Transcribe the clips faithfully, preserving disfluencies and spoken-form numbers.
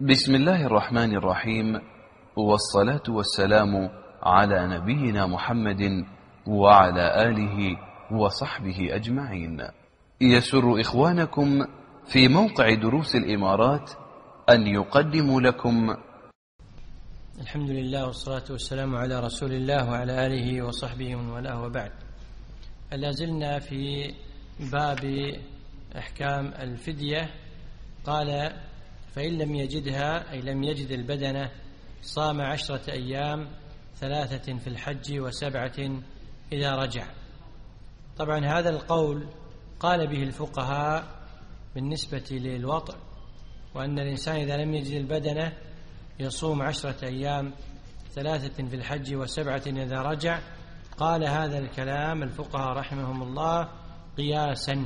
بسم الله الرحمن الرحيم، والصلاة والسلام على نبينا محمد وعلى آله وصحبه أجمعين. يسر إخوانكم في موقع دروس الإمارات أن يقدموا لكم الحمد لله والصلاة والسلام على رسول الله وعلى آله وصحبه ومن والاه، وبعد. لا زلنا في باب أحكام الفدية. قال: فإن لم يجدها، أي لم يجد البدنة، صام عشرة أيام، ثلاثة في الحج وسبعة إذا رجع. طبعا هذا القول قال به الفقهاء بالنسبة للوطء، وأن الإنسان إذا لم يجد البدنة يصوم عشرة أيام، ثلاثة في الحج وسبعة إذا رجع. قال هذا الكلام الفقهاء رحمهم الله قياسا،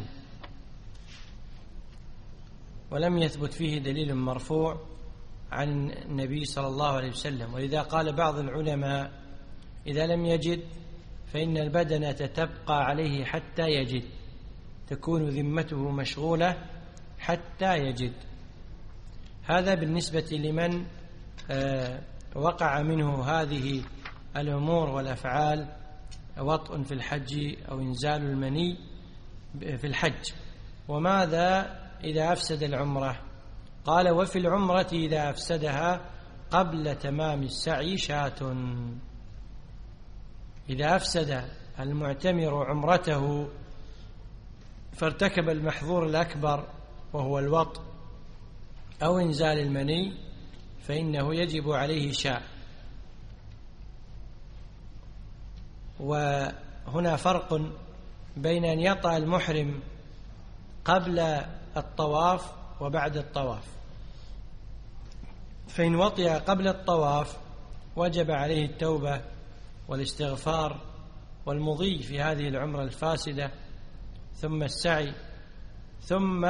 ولم يثبت فيه دليل مرفوع عن النبي صلى الله عليه وسلم. ولذا قال بعض العلماء: إذا لم يجد فإن البدنة تبقى عليه حتى يجد، تكون ذمته مشغولة حتى يجد. هذا بالنسبة لمن وقع منه هذه الأمور والأفعال، وطء في الحج أو إنزال المني في الحج. وماذا إذا أفسد العمرة؟ قال: وفي العمرة إذا أفسدها قبل تمام السعي شاة. إذا أفسد المعتمر عمرته فارتكب المحظور الأكبر وهو الوطء أو إنزال المني، فإنه يجب عليه شاة. وهنا فرق بين أن يطأ المحرم قبل الطواف وبعد الطواف. فإن وطئ قبل الطواف وجب عليه التوبة والاستغفار والمضي في هذه العمرة الفاسدة، ثم السعي، ثم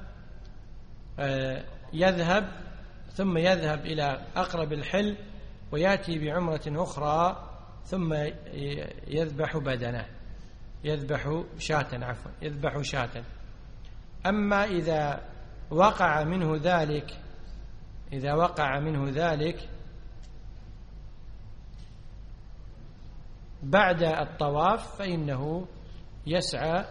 يذهب ثم يذهب إلى أقرب الحل ويأتي بعمرة أخرى، ثم يذبح بدنه، يذبح شاة عفوا يذبح شاة. أما إذا وقع منه ذلك إذا وقع منه ذلك بعد الطواف فإنه يسعى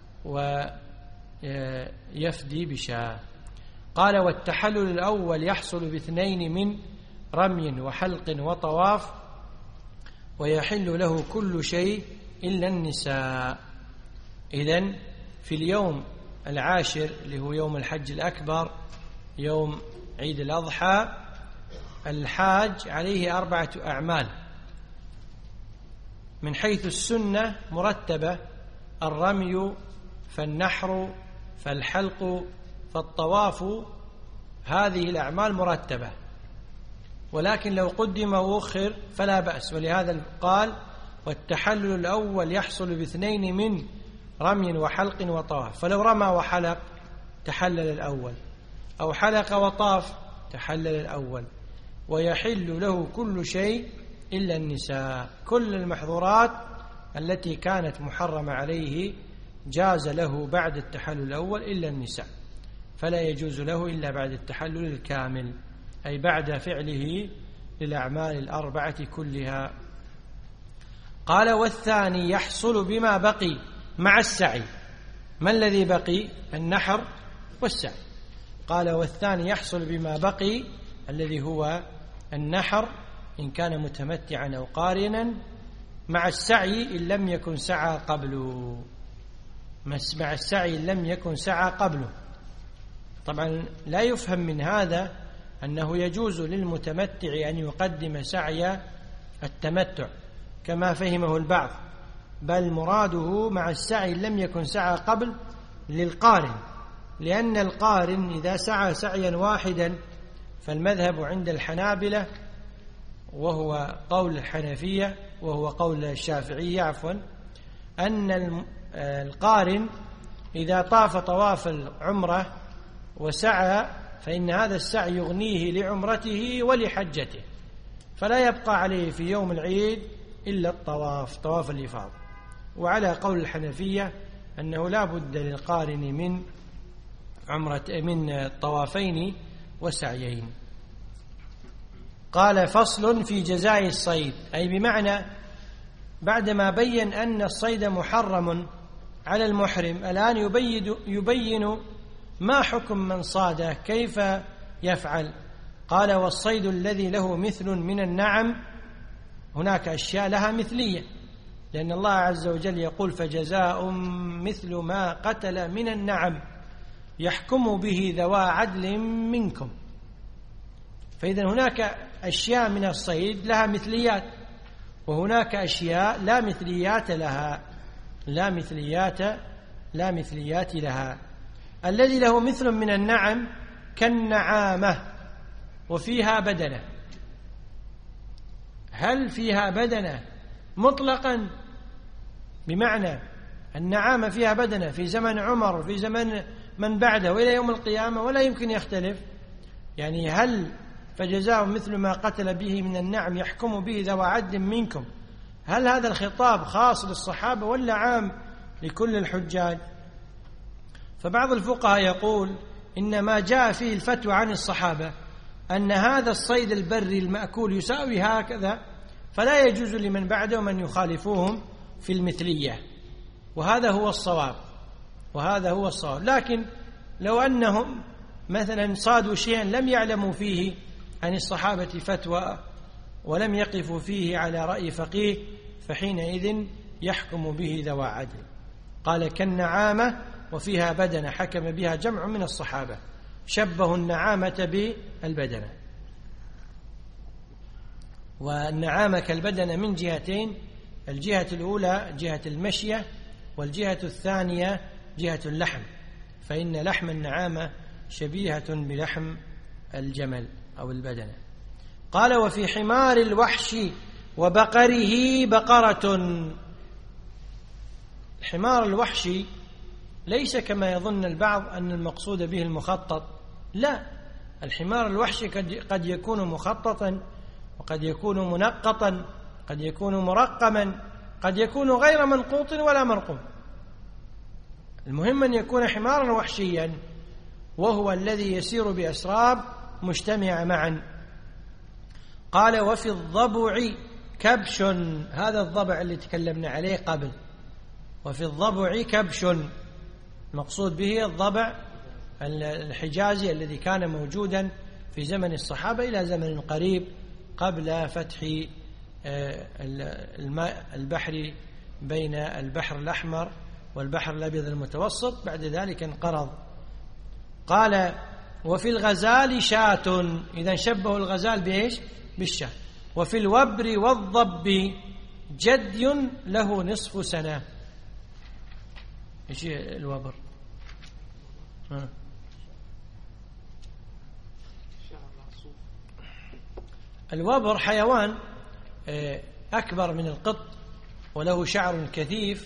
ويفدي بشاة. قال: والتحلل الأول يحصل باثنين من رمي وحلق وطواف، ويحل له كل شيء إلا النساء. إذن في اليوم العاشر اللي هو يوم الحج الأكبر، يوم عيد الأضحى، الحاج عليه أربعة أعمال من حيث السنة مرتبة: الرمي، فالنحر، فالحلق، فالطواف. هذه الأعمال مرتبة، ولكن لو قدم وأخر فلا بأس. ولهذا قال: والتحلل الأول يحصل باثنين من رمي وحلق وطواف. فلو رمى وحلق تحلل الأول، أو حلق وطاف تحلل الأول. ويحل له كل شيء إلا النساء. كل المحظورات التي كانت محرمة عليه جاز له بعد التحلل الأول إلا النساء، فلا يجوز له إلا بعد التحلل الكامل، أي بعد فعله للأعمال الأربعة كلها. قال: والثاني يحصل بما بقي مع السعي. ما الذي بقي؟ النحر والسعي. قال: والثاني يحصل بما بقي، الذي هو النحر إن كان متمتعا أو قارنا، مع السعي إن لم يكن سعى قبله. مع السعي إن لم يكن سعى قبله. طبعا لا يفهم من هذا أنه يجوز للمتمتع أن يقدم سعي التمتع كما فهمه البعض، بل مراده مع السعي لم يكن سعى قبل للقارن، لأن القارن إذا سعى سعيا واحدا، فالمذهب عند الحنابلة وهو قول الحنفية وهو قول الشافعية عفوا أن القارن إذا طاف طواف العمرة وسعى فإن هذا السعي يغنيه لعمرته ولحجته، فلا يبقى عليه في يوم العيد إلا الطواف، طواف الإفاضة. وعلى قول الحنفية أنه لا بد للقارن من عمرة من طوافين وسعيين. قال فصل في جزاء الصيد، أي بمعنى بعدما بين أن الصيد محرم على المحرم الآن يبين, يبين ما حكم من صاده كيف يفعل. قال والصيد الذي له مثل من النعم، هناك أشياء لها مثلية، لأن الله عز وجل يقول فجزاء مثل ما قتل من النعم يحكم به ذوى عدل منكم. فإذا هناك أشياء من الصيد لها مثليات، وهناك أشياء لا مثليات لها لا مثليات لا مثليات لها. الذي له مثل من النعم كالنعامة وفيها بدنة. هل فيها بدنة مطلقا بمعنى النعامة فيها بدنة في زمن عمر وفي زمن من بعده وإلى يوم القيامة ولا يمكن يختلف؟ يعني هل فجزاء مثل ما قتل به من النعم يحكم به ذوى عدل منكم، هل هذا الخطاب خاص للصحابة ولا عام لكل الحجاج؟ فبعض الفقهاء يقول إن ما جاء فيه الفتوى عن الصحابة أن هذا الصيد البري المأكول يساوي هكذا، فلا يجوز لمن بعدهم أن يخالفوهم في المثلية، وهذا هو الصواب وهذا هو الصواب. لكن لو أنهم مثلا صادوا شيئا لم يعلموا فيه عن الصحابة فتوى ولم يقفوا فيه على رأي فقيه، فحينئذ يحكم به ذوى عدل. قال كالنعامة وفيها بدنة، حكم بها جمع من الصحابة، شبهوا النعامة بالبدنة. والنعامة كالبدنة من جهتين، الجهة الأولى جهة المشية، والجهة الثانية جهة اللحم، فإن لحم النعامة شبيهة بلحم الجمل أو البدنة. قال وفي حمار الوحش وبقره بقرة. حمار الوحش ليس كما يظن البعض أن المقصود به المخطط، لا، الحمار الوحش قد يكون مخططا وقد يكون منقطا، قد يكون مرقما، قد يكون غير منقوط ولا مرقوم. المهم أن يكون حمارا وحشيا، وهو الذي يسير بأسراب مجتمعة معا. قال وفي الضبع كبش، هذا الضبع اللي تكلمنا عليه قبل، وفي الضبع كبش، المقصود به الضبع الحجازي الذي كان موجودا في زمن الصحابة إلى زمن قريب قبل فتح الماء البحر بين البحر الأحمر والبحر الأبيض المتوسط، بعد ذلك انقرض. قال وفي الغزال شاة، إذا شبهوا الغزال بإيش؟ بالشاة. وفي الوبر والضب جدي له نصف سنة. إيش الوبر؟ ها. الوبر حيوان أكبر من القط وله شعر كثيف،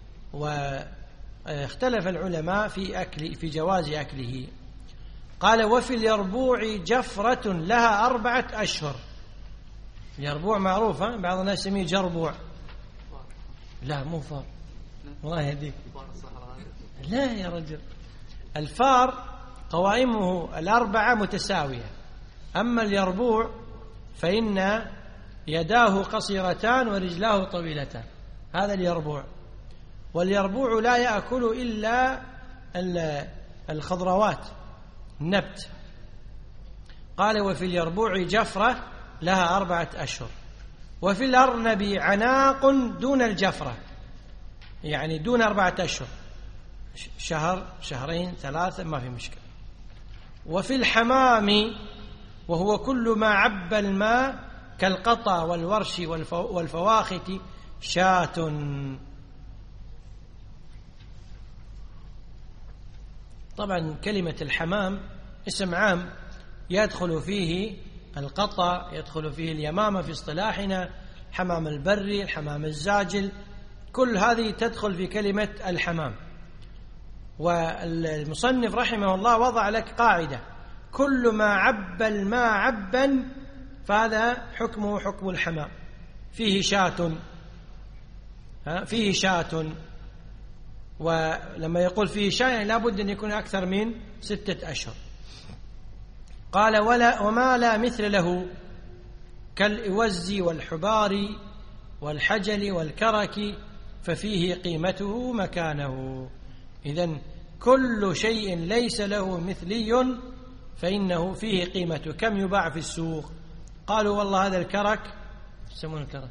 واختلف العلماء في أكل في جواز أكله. قال وفي اليربوع جفرة لها أربعة أشهر. اليربوع معروفة، بعض الناس يسميه جربوع. لا مو فار، الله يهديك، لا يا رجل، الفار قوائمه الأربعة متساوية، أما اليربوع فإن يداه قصيرتان ورجلاه طويلتان، هذا اليربوع. واليربوع لا يأكل إلا الخضروات، النبت. قال وفي اليربوع جفرة لها أربعة أشهر. وفي الأرنب عناق دون الجفرة، يعني دون أربعة أشهر، شهر شهرين ثلاثة ما في مشكلة. وفي الحمام وهو كل ما عب الماء كالقطا والورش والفواخت شاة. طبعا كلمة الحمام اسم عام يدخل فيه القطا، يدخل فيه اليمامة في اصطلاحنا، حمام البري، الحمام الزاجل، كل هذه تدخل في كلمة الحمام. والمصنف رحمه الله وضع لك قاعدة: كل ما عب الماء عبا فهذا حكمه حكم الحمام، فيه شاة، فيه شاة. ولما يقول فيه شاة يعني لابد أن يكون أكثر من ستة أشهر. قال ولا وما لا مثل له، كالإوز والحبار والحجل والكرك ففيه قيمته مكانه. إذن كل شيء ليس له مثلي فإنه فيه قيمته. كم يباع في السوق؟ قالوا والله هذا الكرك، يسمون الكرك،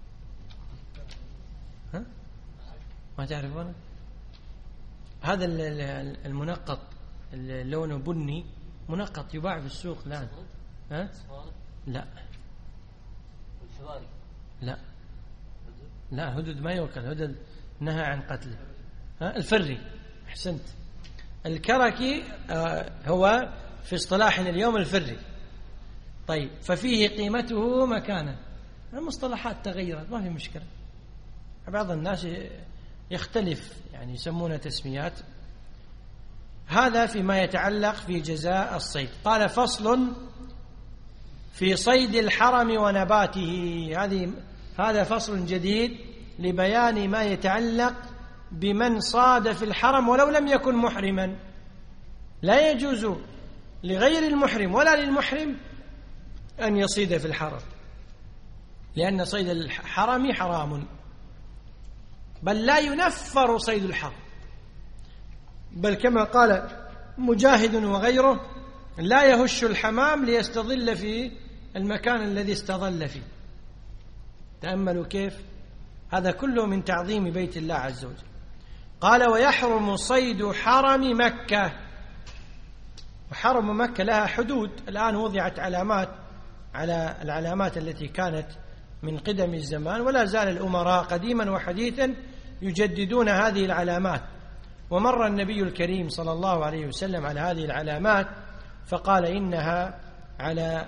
ها؟ ما تعرفونه؟ هذا المنقط اللون بني منقط يباع في السوق الآن. ها؟ لا لا لا هدد ما يوكل، هدد نهى عن قتله. ها؟ الفري، أحسنت. الكركي هو في اصطلاحنا اليوم الفري. طيب، ففيه قيمته مكانه. المصطلحات تغيرت، ما في مشكلة. بعض الناس يختلف، يعني يسمونه تسميات. هذا فيما يتعلق في جزاء الصيد. قال: فصل في صيد الحرم ونباته. هذه هذا فصل جديد لبيان ما يتعلق بمن صاد في الحرم ولو لم يكن محرما. لا يجوز لغير المحرم ولا للمحرم أن يصيد في الحرم، لأن صيد الحرم حرام، بل لا ينفر صيد الحرم، بل كما قال مجاهد وغيره: لا يهش الحمام ليستظل في المكان الذي استظل فيه. تأملوا كيف هذا كله من تعظيم بيت الله عز وجل. قال: ويحرم صيد حرم مكة. وحرم مكة لها حدود، الآن وضعت علامات على العلامات التي كانت من قدم الزمان، ولا زال الأمراء قديما وحديثا يجددون هذه العلامات. ومر النبي الكريم صلى الله عليه وسلم على هذه العلامات فقال: إنها على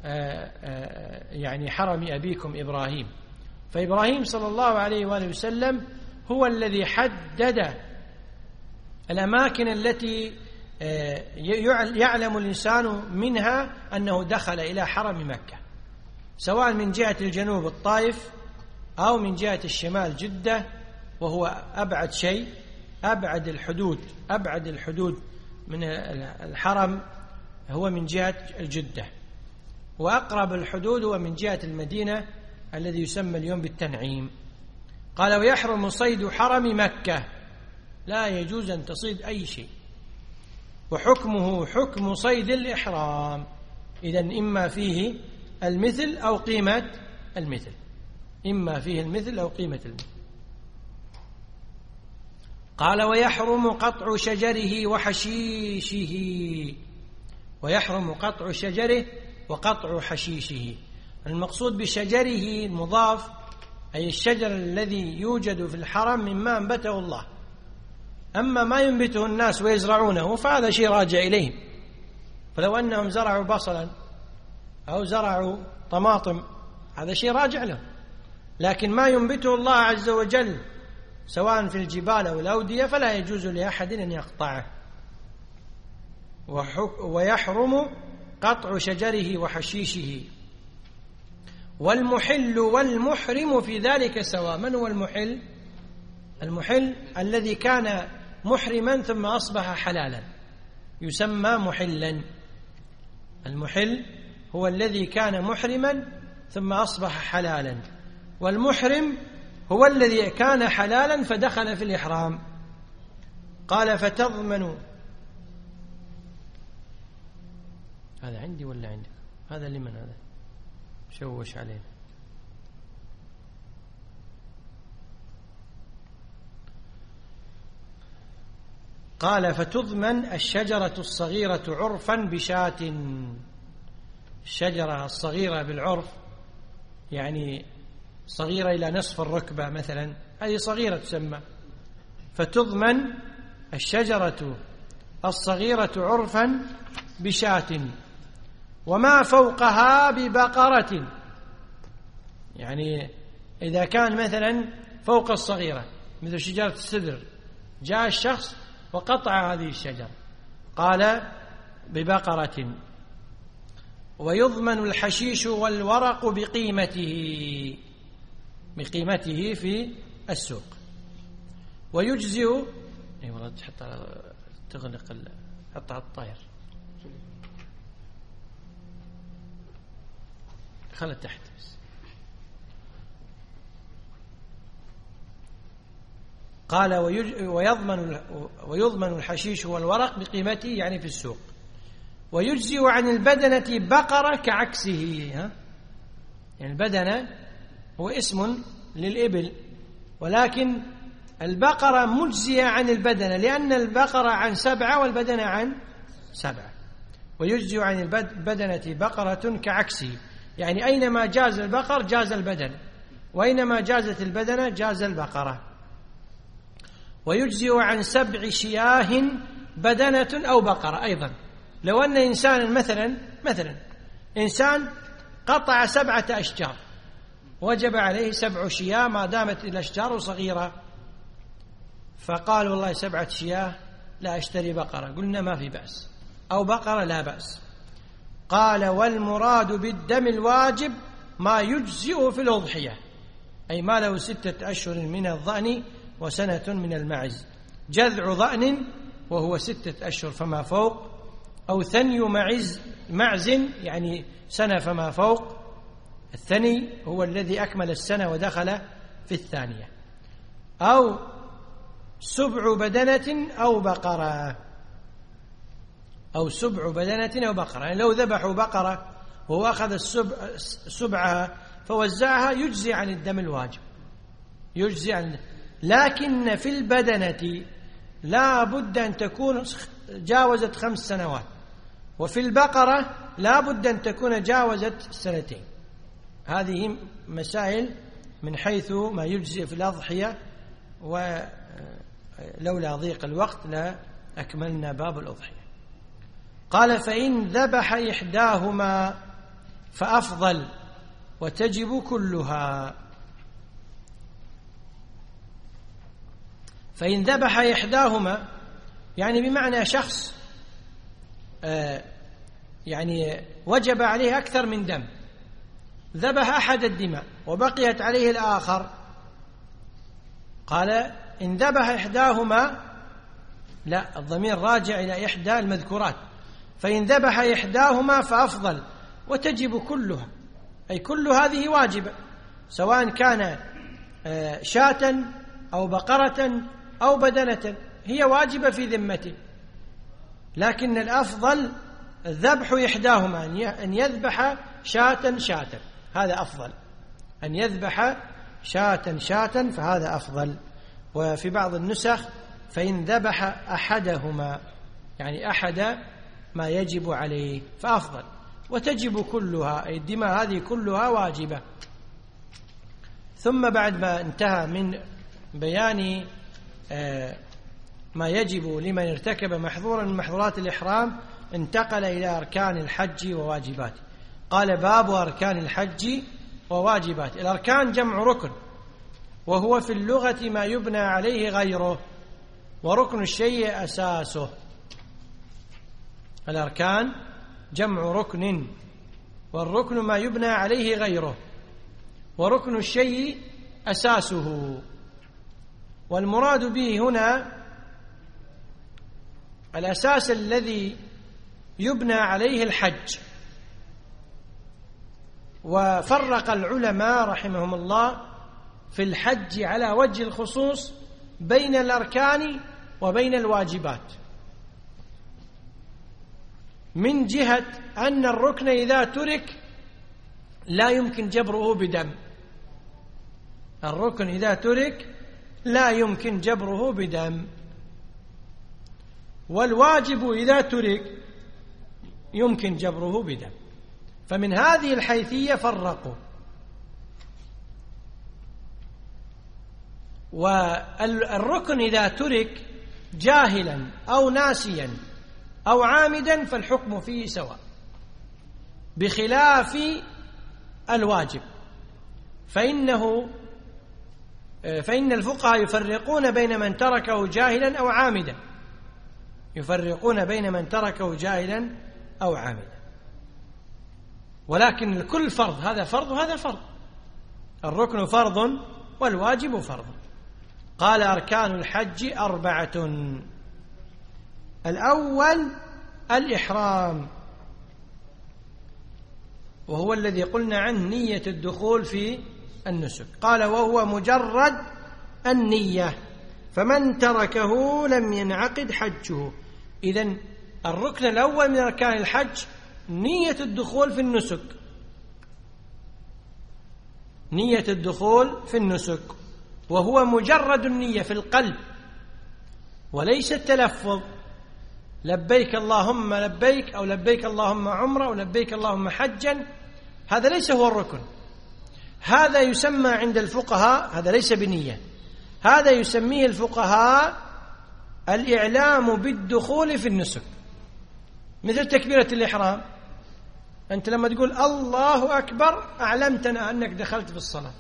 يعني حرم أبيكم إبراهيم. فإبراهيم صلى الله عليه وآله وسلم هو الذي حدد الأماكن التي يعلم الإنسان منها أنه دخل إلى حرم مكة، سواء من جهة الجنوب الطائف أو من جهة الشمال جدة، وهو أبعد شيء، أبعد الحدود أبعد الحدود من الحرم هو من جهة الجدة، وأقرب الحدود هو من جهة المدينة الذي يسمى اليوم بالتنعيم. قال: ويحرم صيد حرم مكة، لا يجوز أن تصيد أي شيء، وحكمه حكم صيد الإحرام. إذن إما فيه المثل أو قيمة المثل، إما فيه المثل أو قيمة المثل. قال: ويحرم قطع شجره وحشيشه. ويحرم قطع شجره وقطع حشيشه. المقصود بشجره المضاف أي الشجر الذي يوجد في الحرم مما أنبته الله. أما ما ينبته الناس ويزرعونه فهذا شيء راجع إليهم، فلو أنهم زرعوا بصلا أو زرعوا طماطم هذا شيء راجع لهم، لكن ما ينبته الله عز وجل سواء في الجبال أو الأودية فلا يجوز لأحد أن يقطعه. ويحرم قطع شجره وحشيشه. والمحل والمحرم في ذلك سواء. من هو المحل؟ المحل الذي كان محرما ثم أصبح حلالا يسمى محلا. المحل هو الذي كان محرما ثم أصبح حلالا، والمحرم هو الذي كان حلالا فدخل في الإحرام. قال: فتضمن. هذا عندي ولا عندك؟ هذا لمن هذا؟ شوش علينا. قال: فتضمن الشجرة الصغيرة عرفا بشاة. الشجرة الصغيرة بالعرف يعني صغيرة إلى نصف الركبة مثلا، هذه صغيرة تسمى. فتضمن الشجرة الصغيرة عرفا بشاة، وما فوقها ببقرة. يعني إذا كان مثلا فوق الصغيرة مثل شجرة السدر، جاء الشخص وقطع هذه الشجرة، قال: ببقرة. ويضمن الحشيش والورق بقيمته بقيمته في السوق. ويجزئ. اي والله تحط على تغلق ال... حط على الطاير. خلت تحت بس. قال ويضمن ويضمن الحشيش والورق بقيمته يعني في السوق. ويجزئ عن البدنة بقرة كعكسه. ها؟ يعني البدنة هو اسم للإبل، ولكن البقرة مجزية عن البدنة لأن البقرة عن سبعة والبدنة عن سبعة. ويجزئ عن البدنة بقرة كعكسه، يعني أينما جاز البقر جاز البدن، وأينما جازت البدنة جاز البقرة. ويجزئ عن سبع شياه بدنة أو بقرة أيضا. لو أن إنسان مثلا مثلا إنسان قطع سبعة أشجار وجب عليه سبع شياه ما دامت الأشجار صغيرة، فقال والله سبعة شياه لا أشتري بقرة، قلنا ما في بأس، أو بقرة لا بأس. قال والمراد بالدم الواجب ما يجزئ في الأضحية، أي ما له ستة أشهر من الضأن وسنة من المعز، جذع ضأن وهو ستة أشهر فما فوق، أو ثني معز معز يعني سنة فما فوق. الثني هو الذي أكمل السنة ودخل في الثانية. أو سبع بدنة أو بقرة، أو سبع بدنة أو بقرة، يعني لو ذبحوا بقرة وهو أخذ السبع سبعها فوزعها يجزي عن الدم الواجب، يجزي عن. لكن في البدنة لا بد أن تكون جاوزت خمس سنوات، وفي البقرة لا بد أن تكون جاوزت سنتين. هذه مسائل من حيث ما يجزئ في الأضحية، ولولا ضيق الوقت لا أكملنا باب الأضحية. قال فإن ذبح إحداهما فأفضل وتجب كلها. فإن ذبح إحداهما يعني بمعنى شخص آه يعني وجب عليه أكثر من دم، ذبح أحد الدماء وبقيت عليه الآخر، قال إن ذبح إحداهما، لا الضمير راجع إلى إحدى المذكورات، فإن ذبح إحداهما فأفضل وتجب كلها، أي كل هذه واجبة سواء كان آه شاة أو بقرة أو بدنة، هي واجبة في ذمته. لكن الأفضل ذبح إحداهما، أن يذبح شاة شاة، هذا أفضل، أن يذبح شاة شاة فهذا أفضل. وفي بعض النسخ فإن ذبح أحدهما، يعني أحد ما يجب عليه فأفضل، وتجب كلها، أي الدماء هذه كلها واجبة. ثم بعد ما انتهى من بيان ما يجب لمن ارتكب محظورا من محظورات الإحرام، انتقل إلى أركان الحج وواجباته. قال باب أركان الحج وواجباته. الأركان جمع ركن، وهو في اللغة ما يبنى عليه غيره، وركن الشيء أساسه. الأركان جمع ركن، والركن ما يبنى عليه غيره، وركن الشيء أساسه. والمراد به هنا الأساس الذي يبنى عليه الحج. وفرق العلماء رحمهم الله في الحج على وجه الخصوص بين الأركان وبين الواجبات، من جهة أن الركن إذا ترك لا يمكن جبره بدم، الركن إذا ترك لا يمكن جبره بدم، والواجب إذا ترك يمكن جبره بدم. فمن هذه الحيثية فرقوا. والركن إذا ترك جاهلا أو ناسيا أو عامدا فالحكم فيه سواء، بخلاف الواجب، فإنه فإن الفقهاء يفرقون بين من تركه جاهلا أو عامدا، يفرقون بين من تركه جاهلا أو عامدا، ولكن الكل فرض، هذا فرض وهذا فرض، الركن فرض والواجب فرض. قال أركان الحج أربعة: الأول الإحرام، وهو الذي قلنا عنه نية الدخول في النسك. قال وهو مجرد النية، فمن تركه لم ينعقد حجه. إذن الركن الأول من أركان الحج نية الدخول في النسك، نية الدخول في النسك، وهو مجرد النية في القلب وليس التلفظ لبيك اللهم لبيك أو لبيك اللهم عمرة أو لبيك اللهم حجا. هذا ليس هو الركن، هذا يسمى عند الفقهاء، هذا ليس بنية، هذا يسميه الفقهاء الإعلام بالدخول في النسك، مثل تكبيرة الإحرام. أنت لما تقول الله أكبر أعلمتنا أنك دخلت في الصلاة.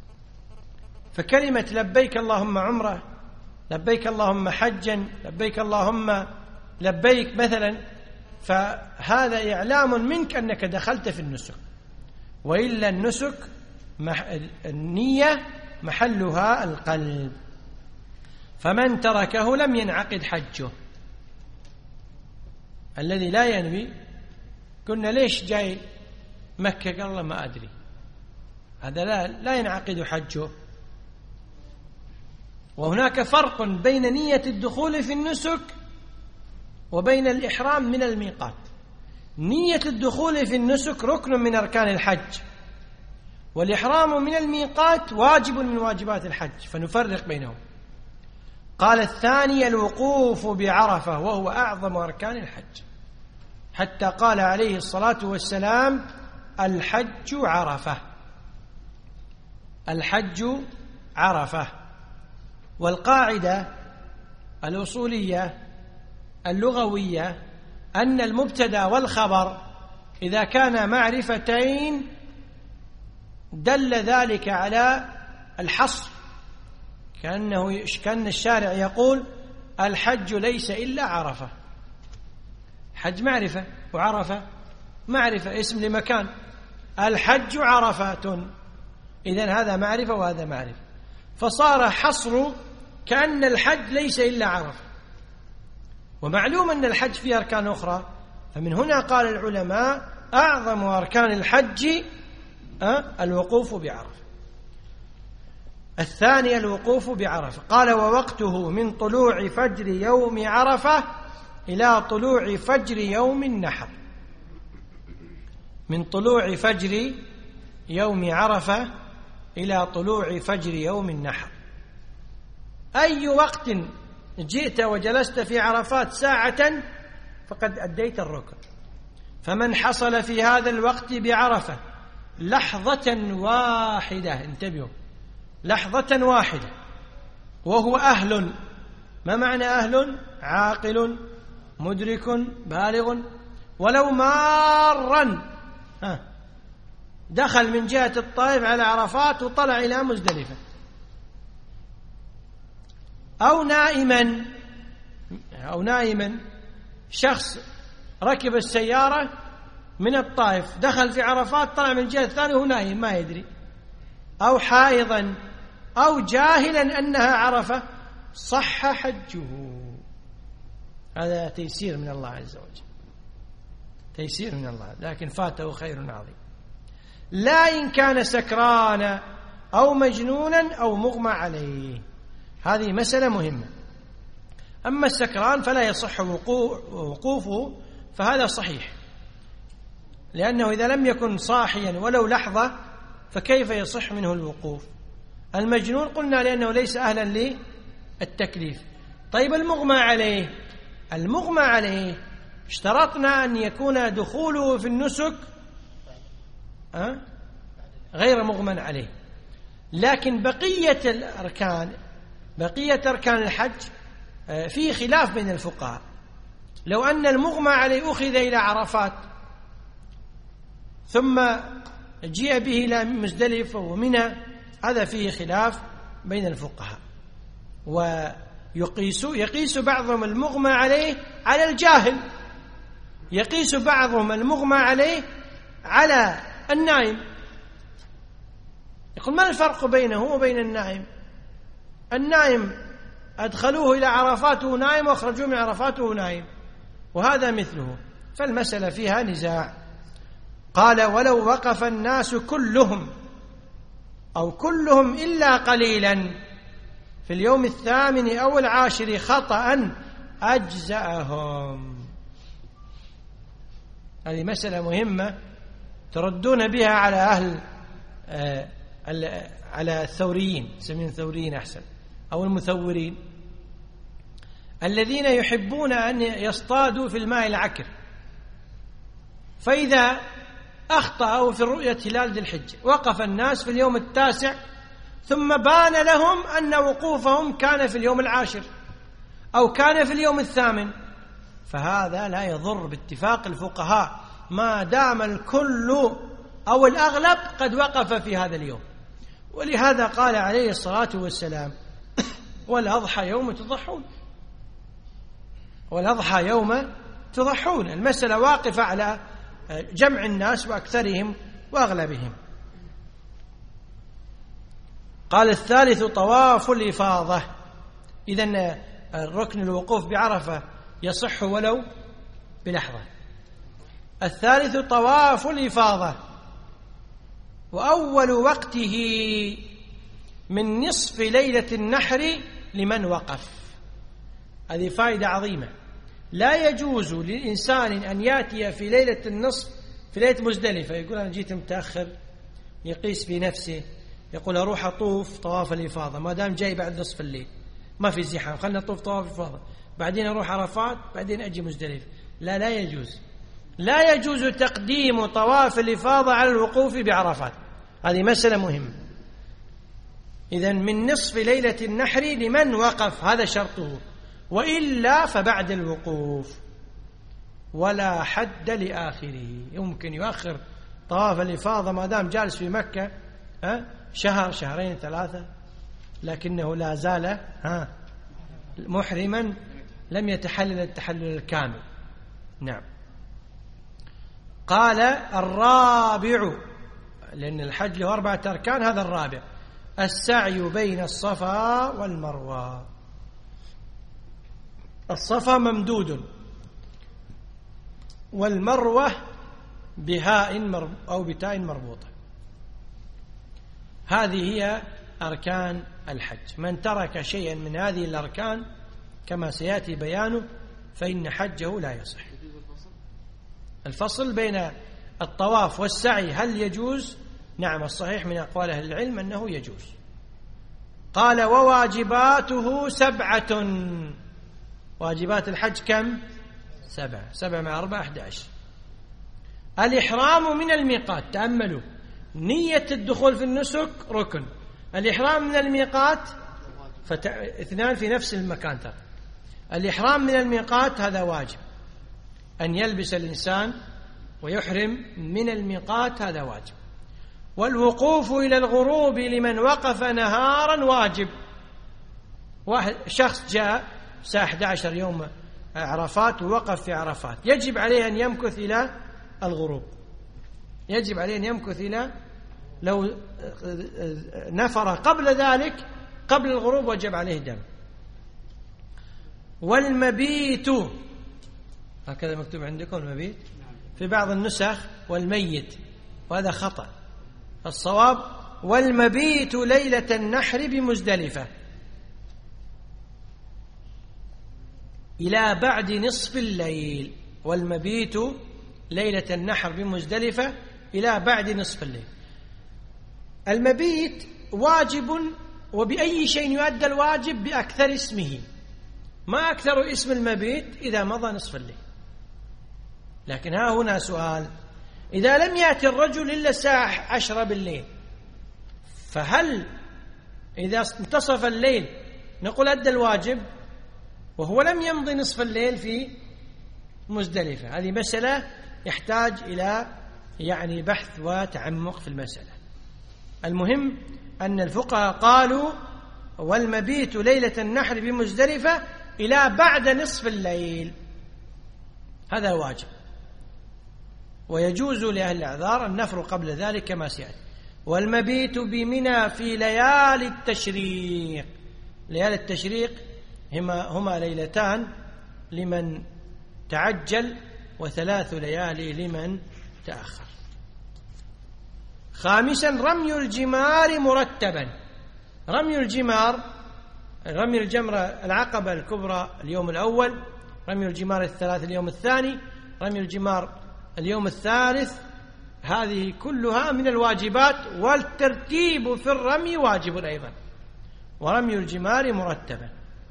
فكلمة لبيك اللهم عمرة، لبيك اللهم حجا، لبيك اللهم لبيك مثلا، فهذا إعلام منك أنك دخلت في النسك. وإلا النسك النية محلها القلب، فمن تركه لم ينعقد حجه. الذي لا ينوي، قلنا ليش جاي مكة؟ قال الله ما أدري، هذا لا, لا ينعقد حجه. وهناك فرق بين نية الدخول في النسك وبين الإحرام من الميقات. نية الدخول في النسك ركن من أركان الحج، والإحرام من الميقات واجب من واجبات الحج، فنفرق بينهم. قال الثاني الوقوف بعرفة، وهو أعظم أركان الحج، حتى قال عليه الصلاة والسلام الحج عرفة، الحج عرفة. والقاعدة الأصولية اللغوية أن المبتدأ والخبر إذا كان معرفتين دل ذلك على الحصر، كأنه كأن الشارع يقول الحج ليس إلا عرفة. حج معرفة وعرفة معرفة، اسم لمكان. الحج عرفات، إذن هذا معرفة وهذا معرفة، فصار حصر كأن الحج ليس إلا عرفة. ومعلوم أن الحج فيه أركان أخرى، فمن هنا قال العلماء أعظم أركان الحج الوقوف بعرفة. الثاني الوقوف بعرفة. قال ووقته من طلوع فجر يوم عرفة إلى طلوع فجر يوم النحر. من طلوع فجر يوم عرفة إلى طلوع فجر يوم النحر. أي وقت جئت وجلست في عرفات ساعة فقد أديت الركن. فمن حصل في هذا الوقت بعرفة لحظة واحدة، انتبهوا، لحظة واحدة، وهو أهل. ما معنى أهل؟ عاقل مدرك بالغ، ولو مارا دخل من جهة الطائف على عرفات وطلع إلى مزدلفة، أو نائما، أو نائما شخص ركب السيارة من الطائف دخل في عرفات طلع من الجهة الثانية وهو نائم ما يدري، أو حائضا، أو جاهلا أنها عرفة، صح حجه. هذا تيسير من الله عز وجل، تيسير من الله، لكن فاته خير عظيم. لا إن كان سكرانا أو مجنونا أو مغمى عليه، هذه مسألة مهمة. أما السكران فلا يصح وقوفه، فهذا صحيح، لأنه إذا لم يكن صاحيا ولو لحظة فكيف يصح منه الوقوف؟ المجنون قلنا لأنه ليس أهلا للتكليف. طيب المغمى عليه، المغمى عليه اشترطنا أن يكون دخوله في النسك غير مغمى عليه، لكن بقية الأركان، بقية أركان الحج في خلاف بين الفقهاء. لو أن المغمى عليه أخذ إلى عرفات ثم جيء به إلى مزدلفة ومنى، هذا فيه خلاف بين الفقهاء. ويقيس يقيس بعضهم المغمى عليه على الجاهل، يقيس بعضهم المغمى عليه على النائم. يقول ما الفرق بينه وبين النائم؟ النائم أدخلوه إلى عرفات وهو نائم وأخرجوه من عرفات وهو نائم، وهذا مثله، فالمسألة فيها نزاع. قال ولو وقف الناس كلهم أو كلهم إلا قليلا في اليوم الثامن أو العاشر خطأ أجزأهم. هذه مسألة مهمة تردون بها على أهل آه على الثوريين، سمين الثوريين أحسن، أو المثورين الذين يحبون أن يصطادوا في الماء العكر، فإذا أخطأوا في رؤية هلال ذي الحجة وقف الناس في اليوم التاسع ثم بان لهم أن وقوفهم كان في اليوم العاشر أو كان في اليوم الثامن، فهذا لا يضر باتفاق الفقهاء ما دام الكل أو الأغلب قد وقف في هذا اليوم. ولهذا قال عليه الصلاة والسلام والأضحى يوم تضحون، والأضحى يوم تضحون. المسألة واقفة على جمع الناس وأكثرهم وأغلبهم. قال الثالث طواف الإفاضة. إذن الركن الوقوف بعرفة يصح ولو بلحظة. الثالث طواف الإفاضة، وأول وقته من نصف ليلة النحر لمن وقف. هذه فائدة عظيمة. لا يجوز للإنسان أن يأتي في ليلة النصف في ليلة مزدلفة يقول أنا جيت متأخر، يقيس بنفسه يقول أروح أطوف طواف الإفاضة ما دام جاي بعد نصف الليل ما في زحام، خلنا نطوف طواف الإفاضة بعدين أروح عرفات بعدين أجي مزدلفة. لا لا يجوز، لا يجوز تقديم طواف الإفاضة على الوقوف بعرفات. هذه مسألة مهمة. إذن من نصف ليلة النحر لمن وقف، هذا شرطه، وإلا فبعد الوقوف. ولا حد لآخره، يمكن يؤخر طواف الإفاضة ما دام جالس في مكة ها شهر شهرين ثلاثة لكنه لا زال ها محرما لم يتحلل التحلل الكامل. نعم. قال الرابع، لأن الحج له أربعة أركان، هذا الرابع السعي بين الصفا والمروة. الصفا ممدود والمروة بهاء أو بتاء مربوطة. هذه هي أركان الحج. من ترك شيئا من هذه الأركان كما سيأتي بيانه فإن حجه لا يصح. الفصل بين الطواف والسعي هل يجوز؟ نعم، الصحيح من أقوال أهل العلم أنه يجوز. قال وواجباته سبعة. واجبات الحج كم؟ سبعة. سبعة مع أربعة أحد عشر. الإحرام من الميقات، تأملوا، نية الدخول في النسك ركن، الإحرام من الميقات فت... اثنان في نفس المكان ترى. الإحرام من الميقات هذا واجب، أن يلبس الإنسان ويحرم من الميقات هذا واجب. والوقوف إلى الغروب لمن وقف نهارا واجب. واحد شخص جاء الساعة أحد عشر يوم عرفات ووقف في عرفات، يجب عليه أن يمكث إلى الغروب، يجب عليه أن يمكث إلى، لو نفر قبل ذلك قبل الغروب وجب عليه دم. والمبيت، هكذا مكتوب عندكم المبيت في بعض النسخ والميت، وهذا خطأ. الصواب والمبيت ليلة النحر بمزدلفة إلى بعد نصف الليل. والمبيت ليلة النحر بمزدلفة إلى بعد نصف الليل. المبيت واجب، وبأي شيء يؤدى الواجب؟ بأكثر اسمه. ما أكثر اسم المبيت؟ إذا مضى نصف الليل. لكن ها هنا سؤال، إذا لم يأتي الرجل إلا الساعة عشرة بالليل، فهل إذا انتصف الليل نقول أدى الواجب وهو لم يمضي نصف الليل في مزدلفة؟ هذه مسألة يحتاج إلى يعني بحث وتعمق في المسألة. المهم أن الفقهاء قالوا والمبيت ليلة النحر بمزدلفة إلى بعد نصف الليل، هذا واجب. ويجوز لأهل الأعذار النفر قبل ذلك كما سيأتي. والمبيت بمنى في ليالي التشريق. ليالي التشريق هما, هما ليلتان لمن تعجل وثلاث ليالي لمن تأخر. خامسا رمي الجمار مرتبا. رمي الجمار، رمي الجمرة العقبة الكبرى اليوم الأول، رمي الجمار الثلاث اليوم الثاني، رمي الجمار اليوم الثالث، هذه كلها من الواجبات، والترتيب في الرمي واجب أيضا. ورمي الجمار مرتبا.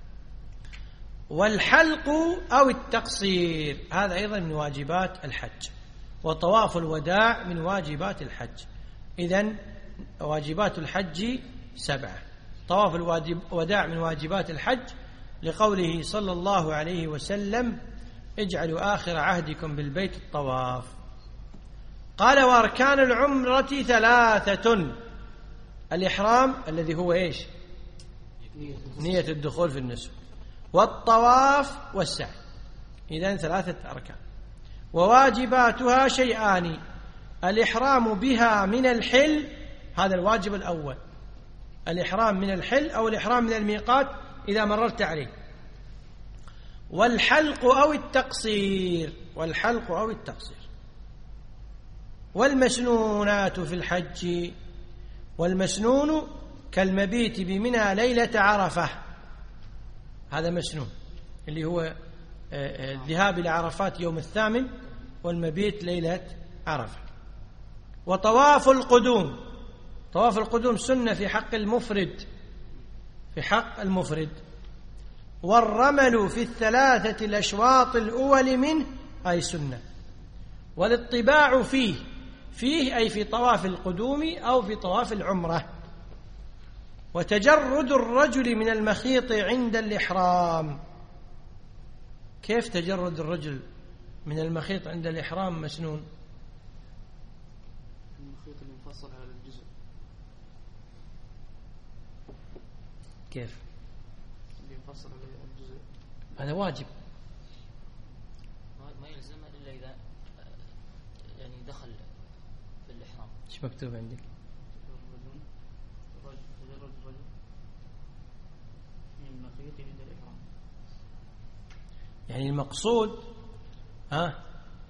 والحلق أو التقصير هذا أيضا من واجبات الحج. وطواف الوداع من واجبات الحج. إذن واجبات الحج سبعة. طواف الوداع من واجبات الحج لقوله صلى الله عليه وسلم: اجعلوا آخر عهدكم بالبيت الطواف. قال: وأركان العمرة ثلاثة: الإحرام الذي هو إيش؟ نية الدخول في النسك، والطواف والسعي. إذن ثلاثة أركان. وواجباتها شيئان: الإحرام بها من الحل، هذا الواجب الأول، الإحرام من الحل أو الإحرام من الميقات إذا مررت عليه. والحلق أو التقصير، والحلق أو التقصير. والمسنونات في الحج: والمسنون كالمبيت بمنى ليلة عرفة، هذا مسنون اللي هو الذهاب إلى عرفات يوم الثامن والمبيت ليلة عرفة. وطواف القدوم، طواف القدوم سنة في حق المفرد، في حق المفرد. والرمل في الثلاثة الأشواط الأول منه أي سنة. والاطباع فيه، فيه أي في طواف القدوم أو في طواف العمرة. وتجرد الرجل من المخيط عند الإحرام. كيف تجرد الرجل من المخيط عند الإحرام مسنون؟ المخيط المنفصل على الجزء. كيف؟ اللي ينفصل على الجزء هذا واجب، ما يلزم إلا إذا يعني دخل في الإحرام. ايش مكتوب عندك؟ تجرد الرجل من المخيط عند الإحرام. يعني المقصود ها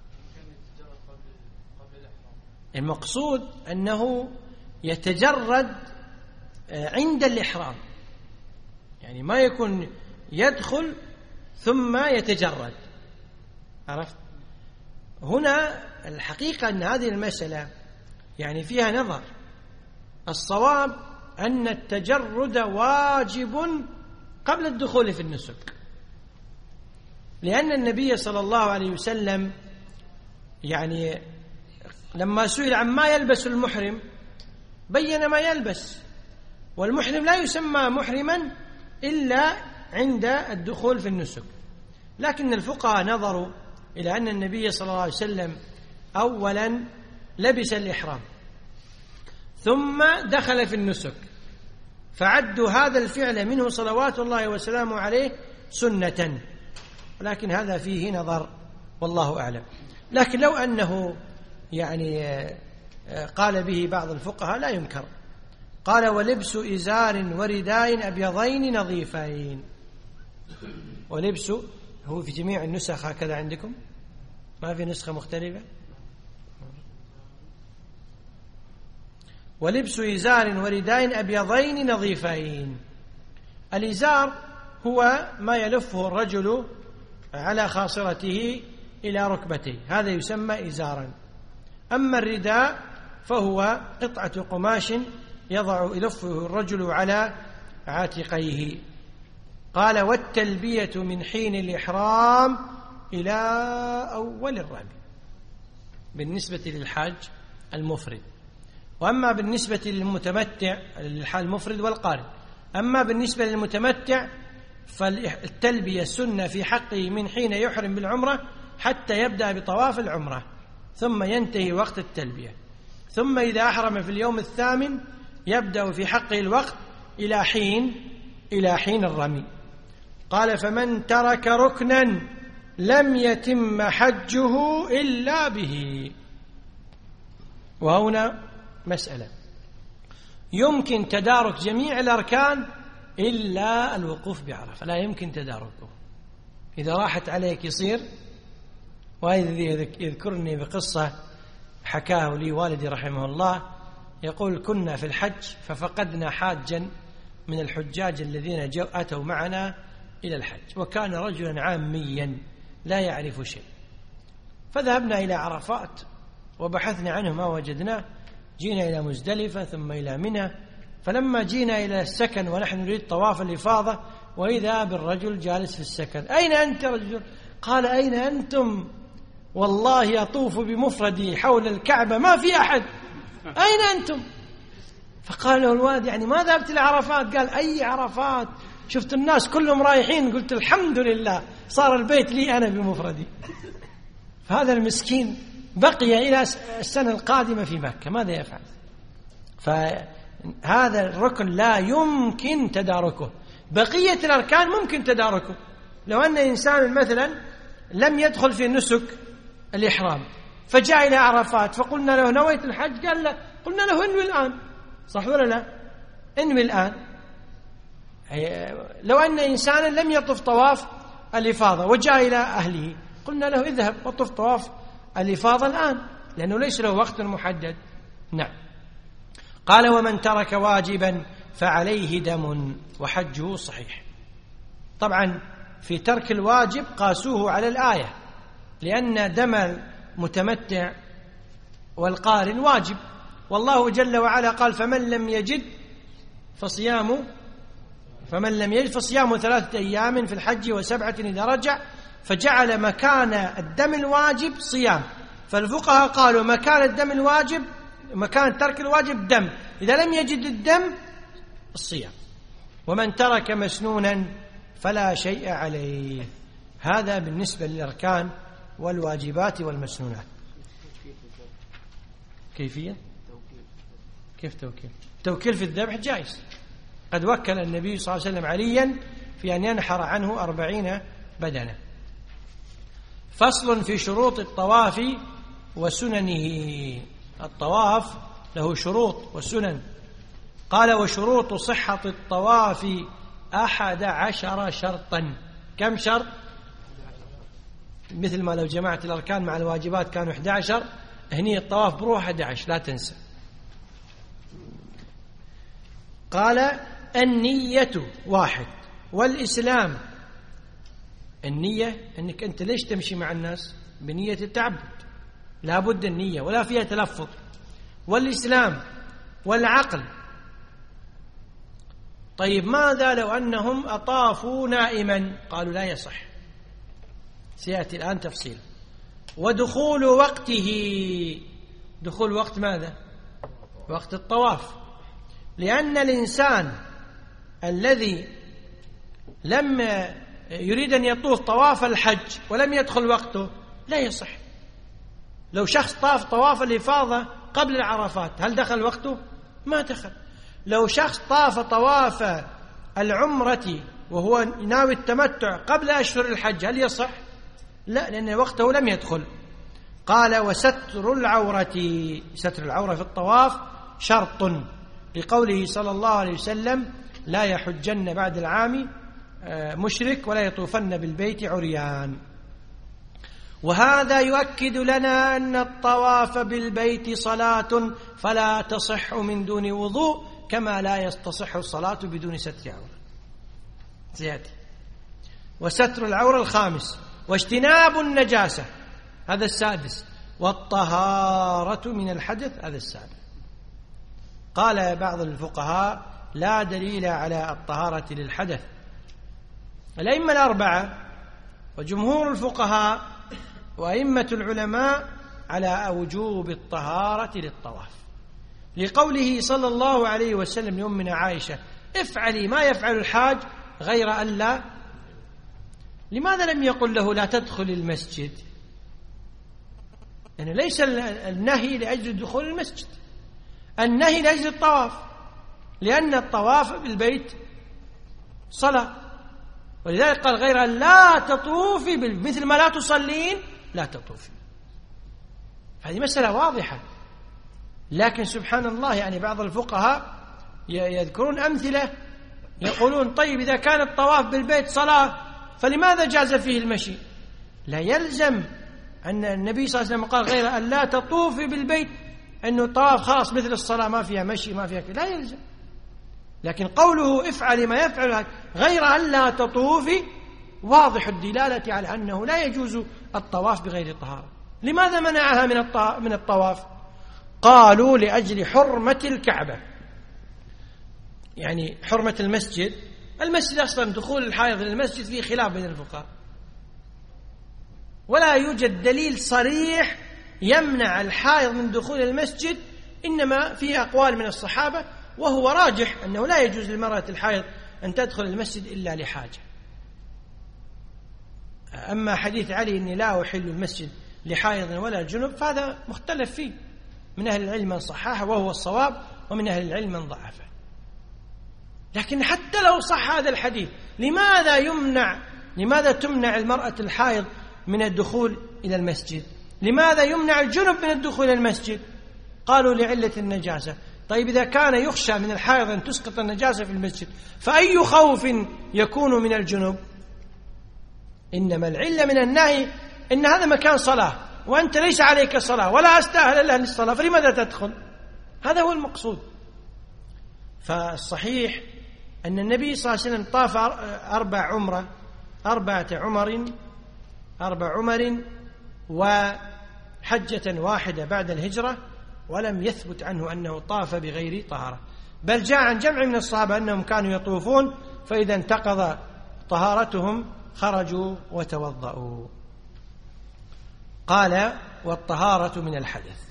المقصود أنه يتجرد عند الإحرام، يعني ما يكون يدخل ثم يتجرد. عرفت؟ هنا الحقيقة أن هذه المسألة يعني فيها نظر. الصواب أن التجرد واجب قبل الدخول في النسك، لأن النبي صلى الله عليه وسلم يعني لما سئل عن ما يلبس المحرم بين ما يلبس، والمحرم لا يسمى محرما إلا عند الدخول في النسك. لكن الفقهاء نظروا إلى أن النبي صلى الله عليه وسلم أولا لبس الإحرام ثم دخل في النسك، فعدوا هذا الفعل منه صلوات الله وسلامه عليه سنة، ولكن هذا فيه نظر والله أعلم. لكن لو أنه يعني قال به بعض الفقهاء لا ينكر. قال: ولبس إزار ورداء أبيضين نظيفين. ولبس هو في جميع النسخ هكذا عندكم؟ ما في نسخة مختلفة؟ ولبس إزار ورداء أبيضين نظيفين. الإزار هو ما يلفه الرجل على خاصرته إلى ركبتيه، هذا يسمى إزارا. أما الرداء فهو قطعة قماش يضع يلفه الرجل على عاتقيه. قال: والتلبية من حين الإحرام إلى أول الرمي، بالنسبة للحاج المفرد. وأما بالنسبة للمتمتع، للحاج المفرد والقارن، أما بالنسبة للمتمتع فالتلبية سنة في حقه من حين يحرم بالعمرة حتى يبدأ بطواف العمرة، ثم ينتهي وقت التلبية، ثم إذا أحرم في اليوم الثامن يبدأ في حقه الوقت إلى حين إلى حين الرمي. قال: فمن ترك ركنا لم يتم حجه إلا به. وهنا مسألة: يمكن تدارك جميع الأركان إلا الوقوف بعرفة، لا يمكن تداركه. إذا راحت عليك يصير. وهذا يذكرني بقصة حكاه لي والدي رحمه الله، يقول كنا في الحج ففقدنا حاجا من الحجاج الذين جاء أتوا معنا إلى الحج، وكان رجلا عاميا لا يعرف شيء، فذهبنا إلى عرفات وبحثنا عنه ما وجدناه، جينا إلى مزدلفة ثم إلى منى، فلما جينا إلى السكن ونحن نريد طواف الإفاضة وإذا بالرجل جالس في السكن. أين أنت رجل؟ قال أين أنتم؟ والله أطوف بمفردي حول الكعبة ما في أحد، أين أنتم؟ فقال له الوالد يعني ما ذهبت إلى عرفات؟ قال أي عرفات؟ شفت الناس كلهم رايحين. قلت الحمد لله صار البيت لي أنا بمفردي. فهذا المسكين بقي إلى السنة القادمة في مكة، ماذا يفعل؟ فهذا الركن لا يمكن تداركه. بقية الأركان ممكن تداركه. لو أن إنسان مثلا لم يدخل في نسك الإحرام فجاء إلى عرفات فقلنا له نويت الحج، قال لا، قلنا له انوي الآن، صح ولا لا؟ انوي الآن. لو أن إنسانا لم يطف طواف الإفاضة وجاء إلى أهله قلنا له اذهب وطف طواف الإفاضة الآن، لأنه ليس له وقت محدد. نعم. قال ومن ترك واجبا فعليه دم وحجه صحيح. طبعا في ترك الواجب قاسوه على الآية، لأن دم المتمتع والقارن واجب، والله جل وعلا قال فمن لم يجد فصيام فمن لم يجد فصيام ثلاثة أيام في الحج وسبعة إذا رجع، فجعل مكان الدم الواجب صيام. فالفقهاء قالوا مكان الدم الواجب مكان ترك الواجب دم، إذا لم يجد الدم الصيام. ومن ترك مسنونا فلا شيء عليه. هذا بالنسبة للأركان والواجبات والمسنونات. كيفية؟ كيف توكيل؟ توكيل في الذبح جائز. قد وكل النبي صلى الله عليه وسلم عليا في أن ينحر عنه أربعين بدنة. فصل في شروط الطواف وسننه. الطواف له شروط وسنن. قال وشروط صحة الطواف أحد عشر شرطا. كم شرط؟ مثل ما لو جمعت الأركان مع الواجبات كانوا أحد عشر، هني الطواف بروح أحد عشر لا تنسى. قال النية واحد، والإسلام النية أنك أنت ليش تمشي مع الناس بنية التعبد، لا بد النية ولا فيها تلفظ. والإسلام والعقل. طيب ماذا لو أنهم أطافوا نائما؟ قالوا لا يصح، سيأتي الآن تفصيل. ودخول وقته. دخول وقت ماذا؟ وقت الطواف. لأن الإنسان الذي لم يريد أن يطوف طواف الحج ولم يدخل وقته لا يصح. لو شخص طاف طواف الإفاضة قبل العرفات هل دخل وقته؟ ما دخل. لو شخص طاف طواف العمرة وهو ناوي التمتع قبل أشهر الحج هل يصح؟ لا، لأن وقته لم يدخل. قال وستر العورة. ستر العورة في الطواف شرط، لقوله صلى الله عليه وسلم لا يحجن بعد العام مشرك ولا يطوفن بالبيت عريان. وهذا يؤكد لنا أن الطواف بالبيت صلاة فلا تصح من دون وضوء، كما لا يستصح الصلاة بدون ستر عورة. زيادة. وستر العورة الخامس. واجتناب النجاسة هذا السادس. والطهارة من الحدث هذا السابع. قال بعض الفقهاء لا دليل على الطهارة للحدث. الأئمة الأربعة وجمهور الفقهاء وأئمة العلماء على وجوب الطهارة للطواف، لقوله صلى الله عليه وسلم لأمنا عائشة افعلي ما يفعل الحاج غير أن لا. لماذا لم يقل له لا تدخل المسجد؟ يعني ليس النهي لأجل دخول المسجد، النهي لأجل الطواف، لأن الطواف بالبيت صلاة، ولذلك قال غير أن لا تطوفي مثل ما لا تصلين لا تطوفي. هذه مسألة واضحة. لكن سبحان الله يعني بعض الفقهاء يذكرون أمثلة يقولون طيب إذا كان الطواف بالبيت صلاة فلماذا جاز فيه المشي؟ لا يلزم أن النبي صلى الله عليه وسلم قال غير أن لا تطوفي بالبيت أنه طواف خلاص مثل الصلاة ما فيها مشي ما فيها كذا، لا يلزم. لكن قوله افعل ما يفعل غير أن لا تطوفي واضح الدلالة على أنه لا يجوز الطواف بغير طهارة. لماذا منعها من الطواف؟ قالوا لأجل حرمة الكعبة، يعني حرمة المسجد. المسجد أصلا دخول الحائض للمسجد فيه خلاف بين الفقهاء، ولا يوجد دليل صريح يمنع الحائض من دخول المسجد، إنما فيه أقوال من الصحابة، وهو راجح أنه لا يجوز للمرأة الحائض أن تدخل المسجد إلا لحاجة. أما حديث علي إني لا أحل المسجد لحائض ولا جنب فهذا مختلف فيه، من أهل العلم من صححه وهو الصواب، ومن أهل العلم من ضعفه. لكن حتى لو صح هذا الحديث، لماذا يمنع لماذا تمنع المرأة الحائض من الدخول إلى المسجد؟ لماذا يمنع الجنب من الدخول إلى المسجد؟ قالوا لعلة النجاسة. طيب إذا كان يخشى من الحائض أن تسقط النجاسة في المسجد، فأي خوف يكون من الجنب؟ إنما العلة من النهي إن هذا مكان صلاة وأنت ليس عليك صلاة ولا أستاهل لها للصلاة، فلماذا تدخل؟ هذا هو المقصود. فالصحيح أن النبي صلى الله عليه وسلم طاف أربع عمرة أربعة عمر أربع عمر وحجة واحدة بعد الهجرة، ولم يثبت عنه أنه طاف بغير طهارة، بل جاء عن جمع من الصحابة أنهم كانوا يطوفون فإذا انتقض طهارتهم خرجوا وتوضأوا. قال والطهارة من الحدث.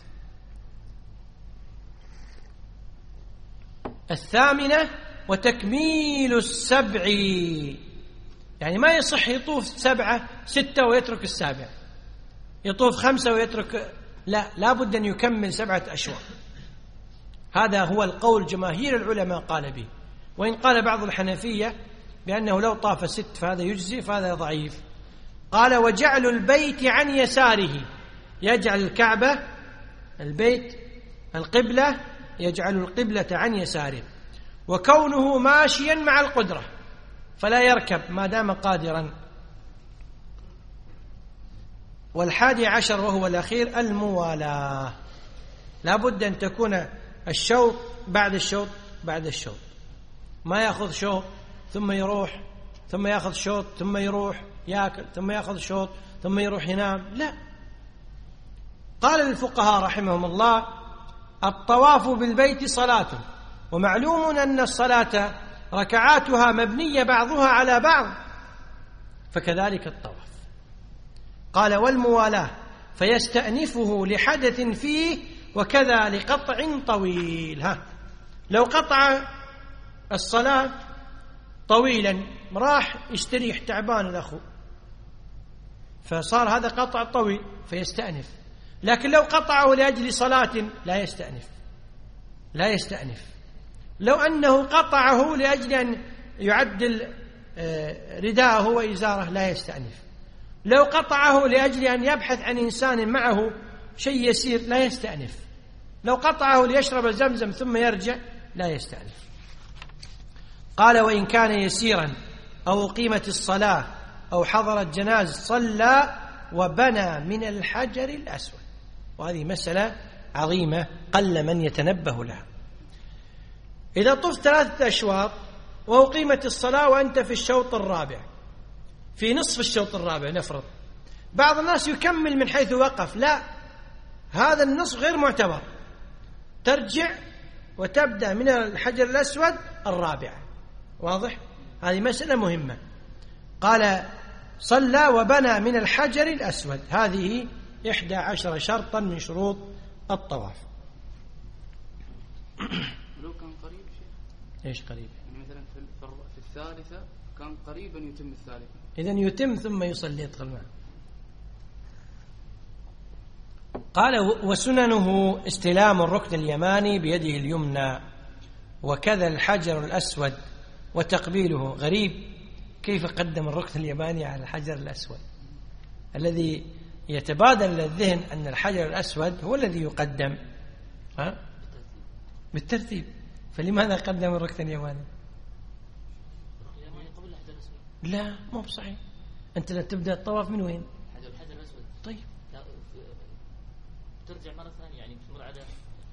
الثامنة وتكميل السبع، يعني ما يصح يطوف سبعة ستة ويترك السابع، يطوف خمسة ويترك، لا لا بد أن يكمل سبعة أشواط. هذا هو القول جماهير العلماء قال به، وإن قال بعض الحنفية بأنه لو طاف ست فهذا يجزي، فهذا ضعيف. قال وجعل البيت عن يساره، يجعل الكعبة البيت القبلة، يجعل القبلة عن يساره، وكونه ماشيا مع القدرة فلا يركب ما دام قادرا. والحادي عشر وهو الأخير الموالاة، لا بد أن تكون الشوط بعد الشوط بعد الشوط، ما يأخذ شوط ثم يروح ثم يأخذ شوط ثم يروح يأكل ثم يأخذ شوط ثم يروح ينام، لا. قال الفقهاء رحمهم الله الطواف بالبيت صلاة، ومعلوم أن الصلاة ركعاتها مبنية بعضها على بعض، فكذلك الطواف. قال والموالاة فيستأنفه لحدث فيه وكذا لقطع طويل. ها لو قطع الصلاة طويلا راح يستريح تعبان الأخو، فصار هذا قطع طويل فيستأنف. لكن لو قطعه لأجل صلاة لا يستأنف لا يستأنف لو أنه قطعه لأجل أن يعدل رداءه وإزاره لا يستأنف. لو قطعه لأجل أن يبحث عن إنسان معه شيء يسير لا يستأنف. لو قطعه ليشرب زمزم ثم يرجع لا يستأنف. قال وإن كان يسيرا أو قيمة الصلاة أو حضرت جناز صلى وبنى من الحجر الأسود. وهذه مسألة عظيمة قل من يتنبه لها. إذا طفت ثلاثة أشواط وأقيمت الصلاة وأنت في الشوط الرابع، في نصف الشوط الرابع نفرض، بعض الناس يكمل من حيث وقف، لا، هذا النصف غير معتبر، ترجع وتبدأ من الحجر الأسود الرابع. واضح؟ هذه مسألة مهمة. قال صلى وبنى من الحجر الأسود، هذه إحدى عشر شرطا من شروط الطواف. لو كان قريب شيء إيش قريب؟ يعني مثلا في الثالثة كان قريبا يتم الثالثة، إذن يتم ثم يصلي يدخل معه. قال وسننه استلام الركن اليماني بيده اليمنى وكذا الحجر الأسود وتقبيله. غريب كيف قدم الركن اليماني على الحجر الأسود؟ الذي يتبادل للذهن أن الحجر الأسود هو الذي يقدم ها؟ بالترتيب، فلماذا قدم الركن اليماني؟ لا مو بصحيح. أنت لا تبدأ الطواف من وين؟ الحجر الأسود. طيب ترجع مرة ثانية يعني تمر على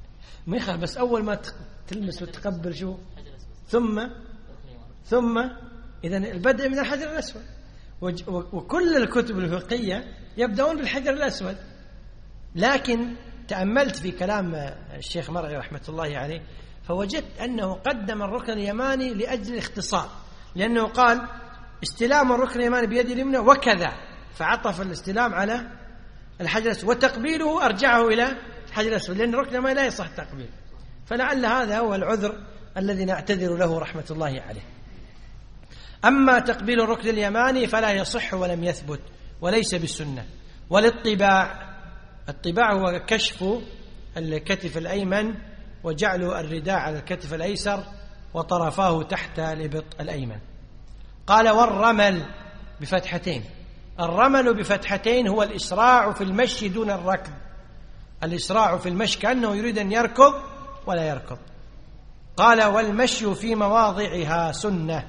ما يخالف، بس أول ما تلمس وتقبل شو ثم ثم إذن البدء من الحجر الأسود. وكل الكتب الفقهية يبدأون بالحجر الأسود، لكن تأملت في كلام الشيخ مرعي رحمة الله عليه فوجدت أنه قدم الركن اليماني لأجل الاختصار، لأنه قال استلام الركن اليماني بيد اليمنى وكذا، فعطف الاستلام على الحجر الأسود، وتقبيله أرجعه إلى الحجر الأسود، لأن الركن اليماني لا يصح تقبيل. فلعل هذا هو العذر الذي نعتذر له رحمة الله عليه. أما تقبيل الركن اليماني فلا يصح ولم يثبت وليس بالسنة. والاطباع، الطباع هو كشف الكتف الأيمن وجعل الرداء على الكتف الأيسر وطرفاه تحت الإبط الأيمن. قال والرمل بفتحتين. الرمل بفتحتين هو الإسراع في المشي دون الركض، الإسراع في المشي كأنه يريد أن يركض ولا يركض. قال والمشي في مواضعها سنة.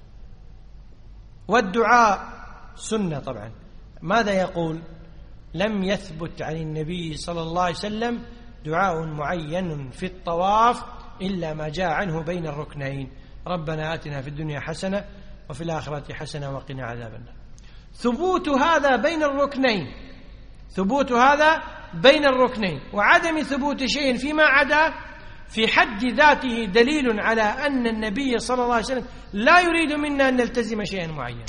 والدعاء سنة طبعا. ماذا يقول؟ لم يثبت عن النبي صلى الله عليه وسلم دعاء معين في الطواف إلا ما جاء عنه بين الركنين، ربنا آتنا في الدنيا حسنة وفي الآخرة حسنة وقنا عذاب النار. ثبوت هذا بين الركنين، ثبوت هذا بين الركنين وعدم ثبوت شيء فيما عدا في حد ذاته دليل على أن النبي صلى الله عليه وسلم لا يريد منا أن نلتزم شيئا معين،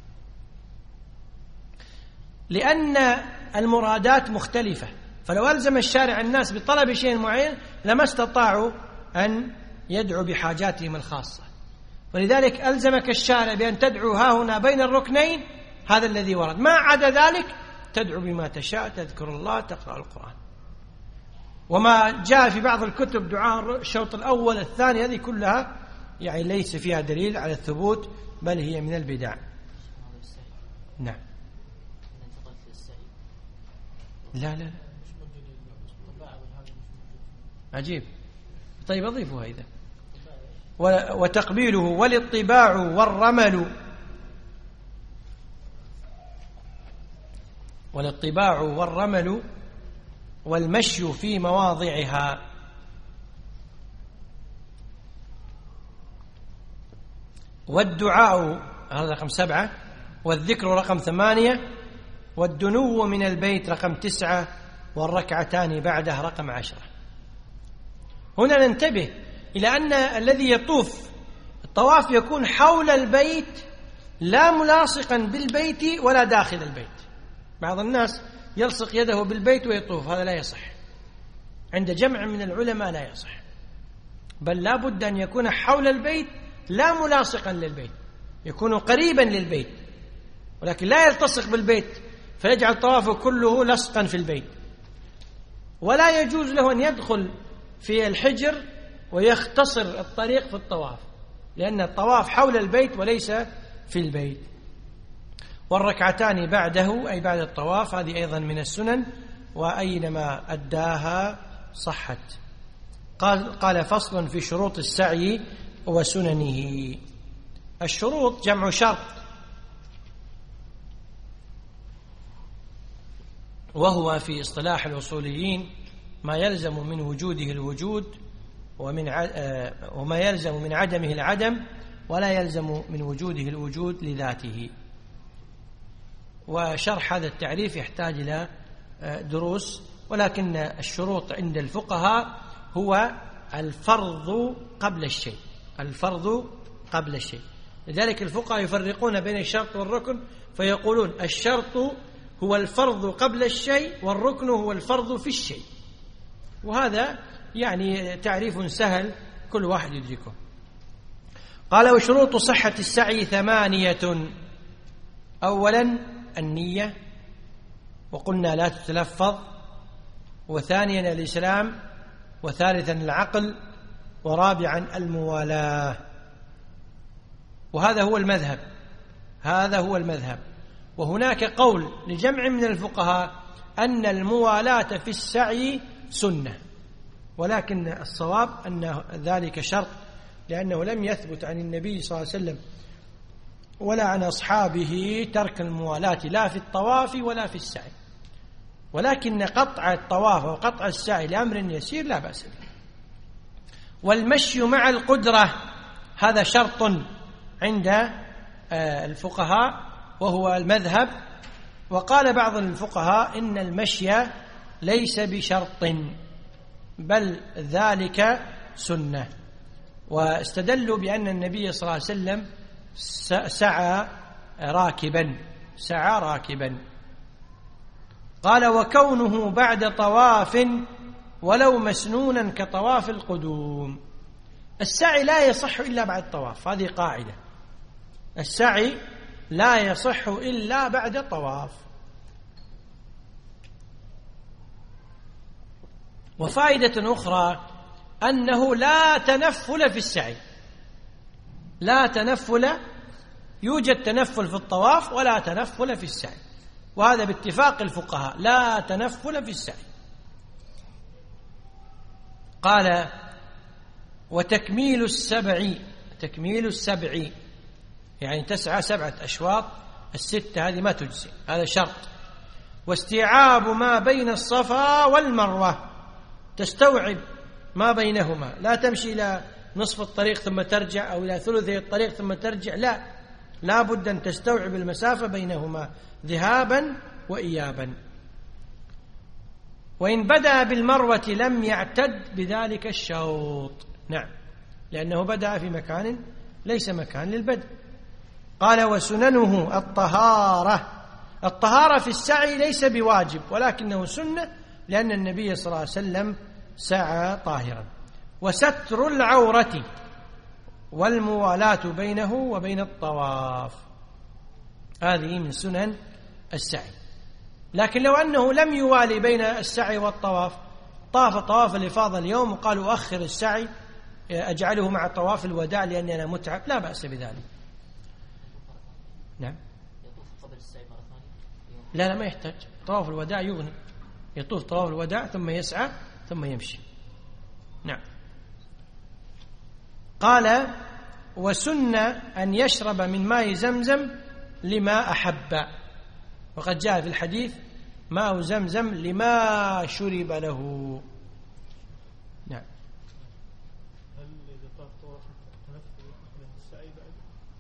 لأن المرادات مختلفة. فلو ألزم الشارع الناس بطلب شيء معين لما استطاعوا أن يدعوا بحاجاتهم الخاصة، ولذلك ألزمك الشارع بأن تدعو ها هنا بين الركنين، هذا الذي ورد. ما عدا ذلك تدعو بما تشاء، تذكر الله، تقرأ القرآن. وما جاء في بعض الكتب دعاء الشوط الأول الثاني، هذه كلها يعني ليس فيها دليل على الثبوت، بل هي من البدع. نعم. لا لا عجيب. طيب أضيفها إذا. وتقبيله والاطباع والرمل، والاطباع والرمل والمشي في مواضعها. والدعاء هذا رقم سبعة، والذكر رقم ثمانية، والدنو من البيت رقم تسعة، والركعتان بعده رقم عشرة. هنا ننتبه إلى أن الذي يطوف الطواف يكون حول البيت لا ملاصقا بالبيت ولا داخل البيت. بعض الناس يلصق يده بالبيت ويطوف، هذا لا يصح عند جمع من العلماء، لا يصح، بل لا بد أن يكون حول البيت لا ملاصقا للبيت، يكون قريبا للبيت ولكن لا يلتصق بالبيت فيجعل طوافه كله لصقا في البيت. ولا يجوز له أن يدخل في الحجر ويختصر الطريق في الطواف، لأن الطواف حول البيت وليس في البيت. والركعتان بعده أي بعد الطواف، هذه أيضا من السنن، وأينما أداها صحت. قال, قال فصل في شروط السعي وسننه. الشروط جمع شرط، وهو في اصطلاح الأصوليين ما يلزم من وجوده الوجود ومن وما يلزم من عدمه العدم، ولا يلزم من وجوده الوجود لذاته. وشرح هذا التعريف يحتاج إلى دروس، ولكن الشروط عند الفقهاء هو الفرض قبل الشيء، الفرض قبل الشيء. لذلك الفقهاء يفرقون بين الشرط والركن، فيقولون الشرط هو الفرض قبل الشيء، والركن هو الفرض في الشيء. وهذا يعني تعريف سهل كل واحد يدركه. قال وشروط صحة السعي ثمانية. أولا النية، وقلنا لا تتلفظ، وثانيا الإسلام، وثالثا العقل، ورابعا الموالاة. وهذا هو المذهب، هذا هو المذهب. وهناك قول لجمع من الفقهاء أن الموالاة في السعي سنة، ولكن الصواب أن ذلك شرط، لأنه لم يثبت عن النبي صلى الله عليه وسلم ولا عن أصحابه ترك الموالاة لا في الطواف ولا في السعي. ولكن قطع الطواف وقطع السعي لأمر يسير لا بأس به، والمشي مع القدرة هذا شرط عند الفقهاء وهو المذهب. وقال بعض الفقهاء إن المشي ليس بشرط بل ذلك سنة، واستدلوا بأن النبي صلى الله عليه وسلم سعى راكبا سعى راكبا قال وكونه بعد طواف ولو مسنونا كطواف القدوم. السعي لا يصح إلا بعد الطواف، هذه قاعدة، السعي لا يصح إلا بعد الطواف. وفائدة أخرى أنه لا تنفل في السعي، لا تنفل، يوجد تنفل في الطواف ولا تنفل في السعي، وهذا باتفاق الفقهاء، لا تنفل في السعي. قال وتكميل السبع، تكميل السبع يعني تسعى سبعة أشواط، الستة هذه ما تجزي، هذا شرط. واستيعاب ما بين الصفا والمروة، تستوعب ما بينهما، لا تمشي إلى نصف الطريق ثم ترجع أو إلى ثلثي الطريق ثم ترجع، لا، لا بد أن تستوعب المسافة بينهما ذهابا وإيابا. وإن بدأ بالمروة لم يعتد بذلك الشوط، نعم، لأنه بدأ في مكان ليس مكان للبدء. قال وسننه الطهارة، الطهارة في السعي ليس بواجب ولكنه سنة لأن النبي صلى الله عليه وسلم سعى طاهرا. وستر العورة والموالاة بينه وبين الطواف، هذه من سنن السعي. لكن لو أنه لم يوالي بين السعي والطواف، طاف طواف الإفاضة اليوم وقال أؤخر السعي أجعله مع طواف الوداع لأني أنا متعب، لا بأس بذلك. نعم، يطوف قبل السعي مرة ثانية؟ لا لا، ما يحتاج، طواف الوداع يغني، يطوف طواف الوداع ثم يسعى ثم يمشي. نعم. قال وسن أن يشرب من ماء زمزم لما أحب، وقد جاء في الحديث ماء زمزم لما شرب له. نعم. هل إذا طاف طواف التنفل يدخل السعي بعد؟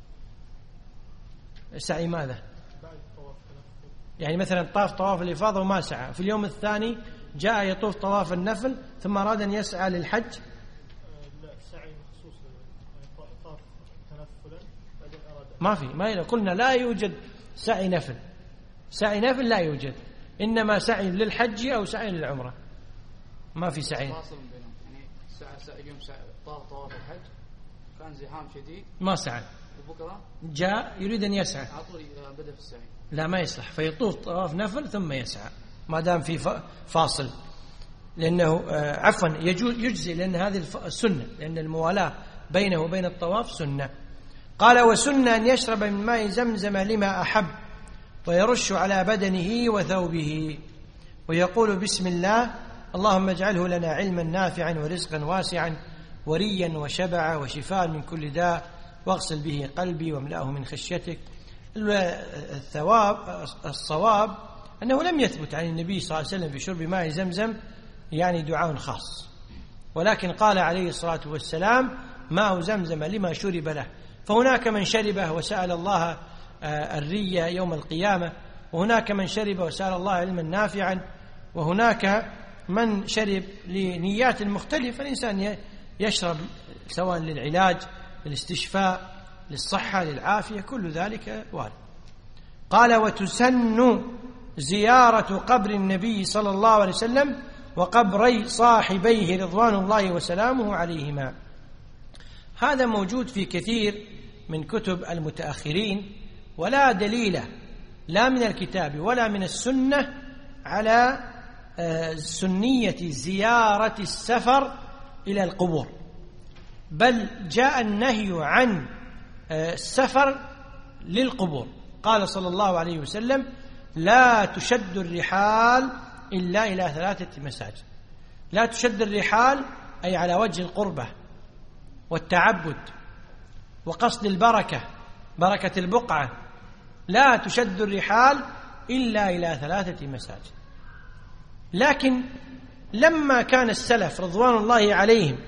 السعي ماذا؟ بعد طواف التنفل، يعني مثلا طاف طواف الإفاضة وما سعى، في اليوم الثاني جاء يطوف طواف النفل ثم أراد أن يسعى للحج. لا، سعي مخصوص طاف تنفلا بعدين أراد، ما في، ما قلنا لا يوجد سعي نفل، سعي نفل لا يوجد، إنما سعي للحج أو سعي للعمرة، ما في سعي. فاصل بينهم، يعني ساعة ساعة اليوم ساعة طاف طواف الحج كان زحام شديد ما سعى، وبكرة جاء يريد أن يسعى، عطولي بدأ في السعي، لا ما يصلح، فيطوف طواف نفل ثم يسعى ما دام في فاصل، لأنه عفوا يجزي، لأن هذه السنة، لأن الموالاة بينه وبين الطواف سنة. قال وسنة أن يشرب من ماء زمزم لما أحب ويرش على بدنه وثوبه ويقول بسم الله اللهم اجعله لنا علما نافعا ورزقا واسعا وريا وشبعا وشفاء من كل داء واغسل به قلبي واملأه من خشيتك. الثواب الصواب أنه لم يثبت عن النبي صلى الله عليه وسلم في شرب ماء زمزم يعني دعاء خاص، ولكن قال عليه الصلاة والسلام ماء زمزم لما شرب له، فهناك من شربه وسأل الله الري يوم القيامة، وهناك من شرب وسأل الله علما نافعا، وهناك من شرب لنيات مختلفة. الإنسان يشرب سواء للعلاج، للاستشفاء، للصحة، للعافية، كل ذلك وارد. قال وتسن زيارة قبر النبي صلى الله عليه وسلم وقبري صاحبيه رضوان الله وسلامه عليهما. هذا موجود في كثير من كتب المتأخرين، ولا دليل لا من الكتاب ولا من السنة على سنية زيارة السفر إلى القبور، بل جاء النهي عن السفر للقبور. قال صلى الله عليه وسلم لا تشد الرحال إلا إلى ثلاثة مساجد. لا تشد الرحال أي على وجه القربة والتعبد وقصد البركة، بركة البقعة. لا تشد الرحال إلا إلى ثلاثة مساجد. لكن لما كان السلف رضوان الله عليهم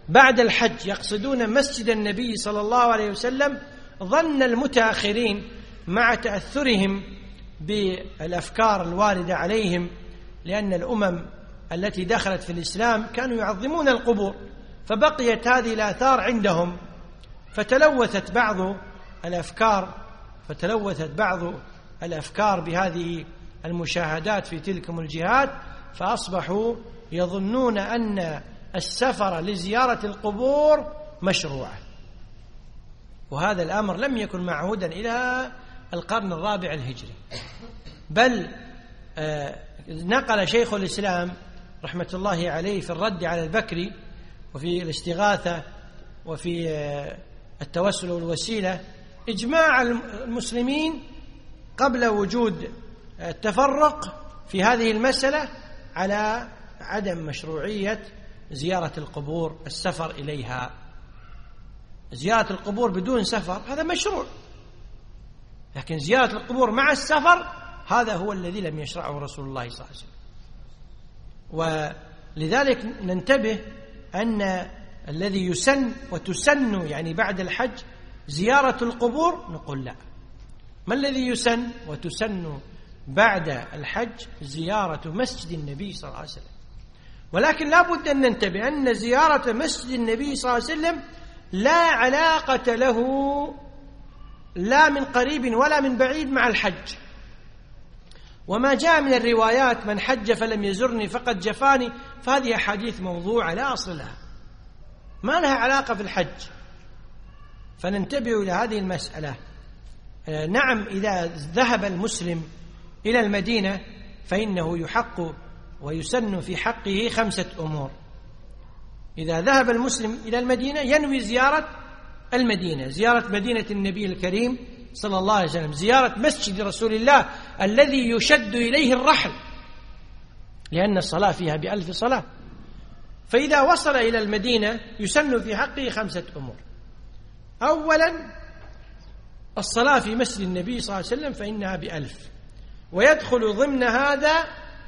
بعد الحج يقصدون مسجد النبي صلى الله عليه وسلم، ظن المتأخرين مع تأثرهم بالأفكار الواردة عليهم، لأن الأمم التي دخلت في الإسلام كانوا يعظمون القبور، فبقيت هذه الآثار عندهم، فتلوثت بعض الأفكار فتلوثت بعض الأفكار بهذه المشاهدات في تلكم الجهات، فأصبحوا يظنون أن السفر لزيارة القبور مشروع، وهذا الأمر لم يكن معهودا إلى القرن الرابع الهجري، بل نقل شيخ الإسلام رحمة الله عليه في الرد على البكري وفي الاستغاثة وفي التوسل والوسيلة إجماع المسلمين قبل وجود التفرق في هذه المسألة على عدم مشروعية زيارة القبور، السفر إليها. زيارة القبور بدون سفر هذا مشروع، لكن زيارة القبور مع السفر هذا هو الذي لم يشرعه رسول الله صلى الله عليه وسلم. ولذلك ننتبه أن الذي يسن وتسن يعني بعد الحج زيارة القبور، نقول لا، ما الذي يسن وتسن بعد الحج؟ زيارة مسجد النبي صلى الله عليه وسلم. ولكن لا بد أن ننتبه أن زيارة مسجد النبي صلى الله عليه وسلم لا علاقة له لا من قريب ولا من بعيد مع الحج. وما جاء من الروايات من حج فلم يزرني فقد جفاني، فهذه أحاديث موضوعة لا أصل لها، ما لها علاقة في الحج. فننتبه إلى هذه المسألة. نعم، إذا ذهب المسلم إلى المدينة فإنه يحق ويسن في حقه خمسة أمور. إذا ذهب المسلم إلى المدينة ينوي زيارة المدينة، زيارة مدينة النبي الكريم صلى الله عليه وسلم، زيارة مسجد رسول الله الذي يشد إليه الرحل، لأن الصلاة فيها بألف صلاة. فإذا وصل إلى المدينة يسن في حقه خمسة أمور. أولا الصلاة في مسجد النبي صلى الله عليه وسلم فإنها بألف، ويدخل ضمن هذا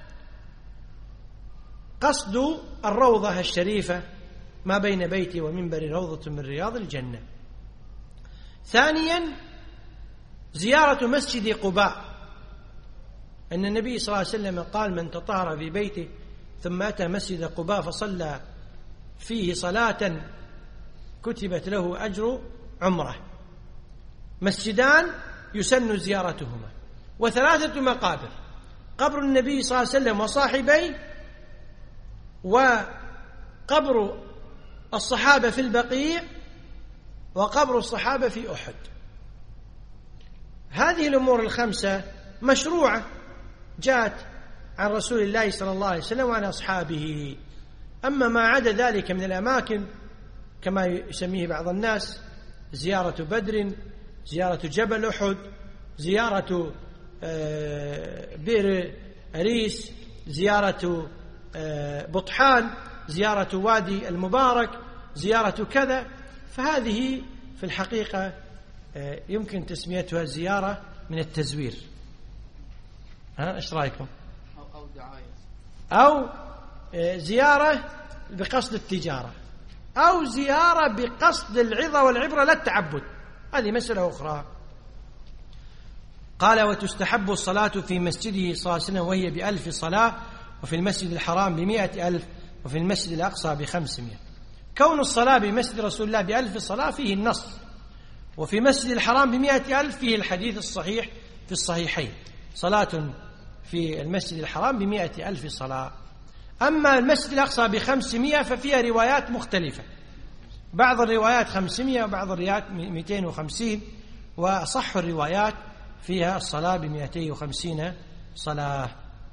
قصد الروضة الشريفة ما بين بيتي ومنبر روضة من رياض الجنة. ثانيا زيارة مسجد قباء، أن النبي صلى الله عليه وسلم قال من تطهر في بيته ثم أتى مسجد قباء فصلى فيه صلاة كتبت له أجر عمره. مسجدان يسن زيارتهما. وثلاثة مقابر، قبر النبي صلى الله عليه وسلم وصاحبيه، وقبر الصحابة في البقيع، وقبر الصحابة في أحد. هذه الأمور الخمسة مشروعة جاءت عن رسول الله صلى الله عليه وسلم وعن أصحابه. أما ما عدا ذلك من الأماكن كما يسميه بعض الناس زيارة بدر، زيارة جبل أحد، زيارة بئر أريس، زيارة بطحان، زيارة وادي المبارك، زيارة كذا، فهذه في الحقيقة يمكن تسميتها زيارة من التزوير. ها إيش رأيكم؟ أو أو دعاية، أو زيارة بقصد التجارة، أو زيارة بقصد العظة والعبرة لا التعبد، هذه مسألة أخرى. قال وتستحب الصلاة في مسجده صلى الله عليه وسلم وهي بألف صلاة، وفي المسجد الحرام بمئة ألف، وفي المسجد الأقصى بخمسمائة. كون الصلاة بمسجد رسول الله بألف صلاة فيه النص، وفي مسجد الحرام بمئة ألف فيه الحديث الصحيح في الصحيحين، صلاة في المسجد الحرام بمئة ألف صلاة. أما المسجد الأقصى بخمسمائة ففيها روايات مختلفة، بعض الروايات خمسمائة وبعض الروايات مئتين وخمسين، وصح الروايات فيها الصلاة بمئتين وخمسين صلاة.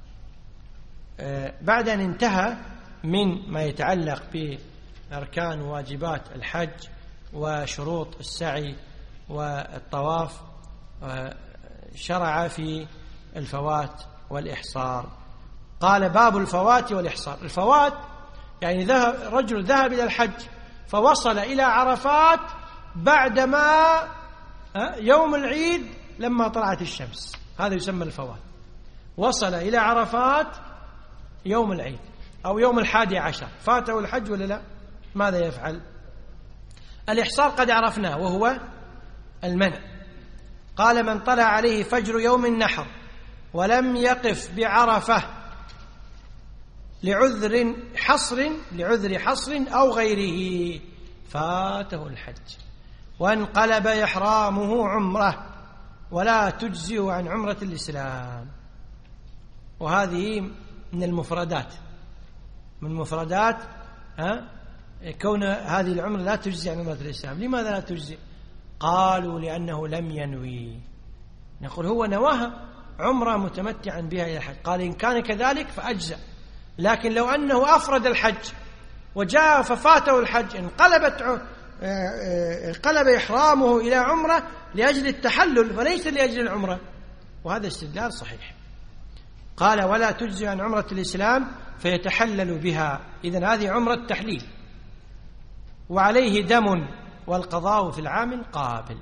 بعد أن انتهى من ما يتعلق بأركان وواجبات الحج وشروط السعي والطواف، شرع في الفوات والإحصار. قال باب الفوات والإحصار. الفوات يعني ذهب رجل ذهب إلى الحج فوصل إلى عرفات بعدما يوم العيد لما طلعت الشمس، هذا يسمى الفوات. وصل إلى عرفات يوم العيد أو يوم الحادي عشر، فاته الحج ولا لا؟ ماذا يفعل؟ الإحصار قد عرفناه وهو المنع. قال: من طلع عليه فجر يوم النحر ولم يقف بعرفة لعذر حصر لعذر حصر أو غيره فاته الحج، وانقلب إحرامه عمره ولا تجزئ عن عمرة الإسلام. وهذه من المفردات من مفردات ها كون هذه العمرة لا تجزئ عن عمرة الإسلام. لماذا لا تجزئ؟ قالوا: لأنه لم ينوي. نقول: هو نواها عمرة متمتعا بها إلى الحج. قال: إن كان كذلك فأجزأ، لكن لو أنه أفرد الحج وجاء ففاته الحج انقلبت انقلب إحرامه إلى عمرة لأجل التحلل وليس لأجل العمرة، وهذا استدلال صحيح. قال: ولا تجزي عن عمرة الإسلام فيتحلل بها. إذن هذه عمرة تحليل، وعليه دم والقضاء في العام القابل.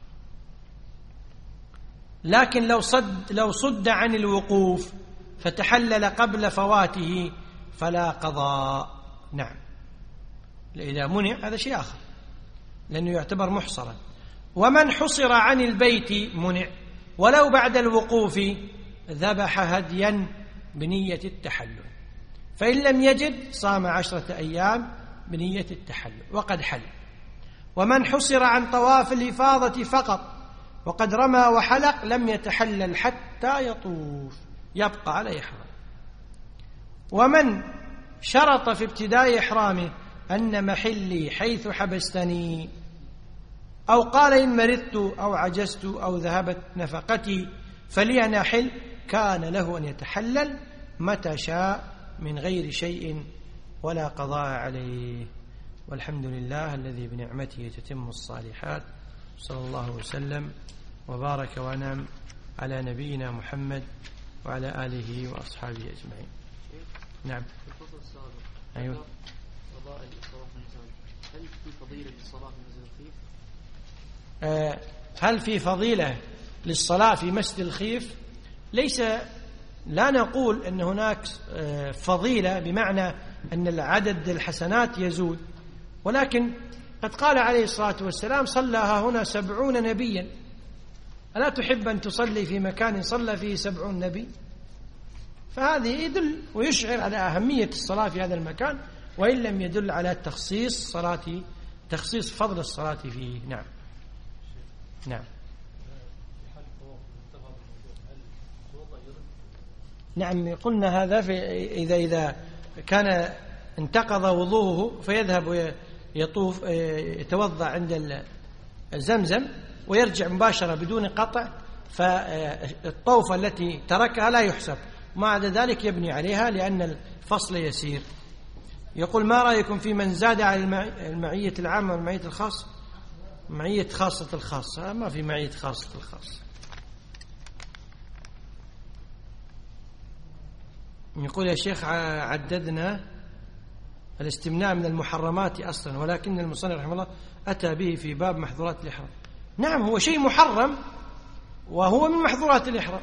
لكن لو صد لو صد عن الوقوف فتحلل قبل فواته فلا قضاء. نعم، إذا منع هذا شيء آخر لأنه يعتبر محصرا. ومن حصر عن البيت منع ولو بعد الوقوف ذبح هديا بنية التحلل، فإن لم يجد صام عشرة أيام بنية التحلل وقد حل. ومن حصر عن طواف الإفاضة فقط وقد رمى وحلق لم يتحلل حتى يطوف، يبقى على إحرام. ومن شرط في ابتداء إحرامه أن محلي حيث حبستني، أو قال إن مرضت أو عجزت أو ذهبت نفقتي فلي أن أحل، كان له أن يتحلل متى شاء من غير شيء ولا قضاء عليه. والحمد لله الذي بنعمته تتم الصالحات. صلى الله وسلم وبارك وأنعم على نبينا محمد وعلى آله وأصحابه أجمعين. نعم. الفصل السابق أيوه. فضائل الصلاة في المساجد، هل في فضيلة للصلاة في مسجد الخيف؟ آه هل في فضيلة للصلاة في مسجد الخيف؟ ليس، لا نقول أن هناك آه فضيلة بمعنى أن العدد الحسنات يزول، ولكن قد قال عليه الصلاة والسلام: صلىها هنا سبعون نبيا، ألا تحب أن تصلي في مكان صلى فيه سبعون نبي؟ فهذه يدل ويشعر على أهمية الصلاة في هذا المكان، وإن لم يدل على تخصيص صلاة تخصيص فضل الصلاة فيه. نعم. نعم. نعم، قلنا هذا في إذا إذا كان انتقض وضوءه فيذهب ويطوف يتوضأ عند الزمزم ويرجع مباشرة بدون قطع، فالطوفة التي تركها لا يحسب، ما عدا ذلك يبني عليها لأن الفصل يسير. يقول: ما رأيكم في من زاد على المعية العامة والمعية الخاصة؟ معية خاصة الخاصة، ما في معية خاصة الخاصة. يقول: يا شيخ عددنا الاستمناء من المحرمات أصلا، ولكن المصنف رحمه الله أتى به في باب محظورات الإحرام. نعم، هو شيء محرم وهو من محظورات الإحرام.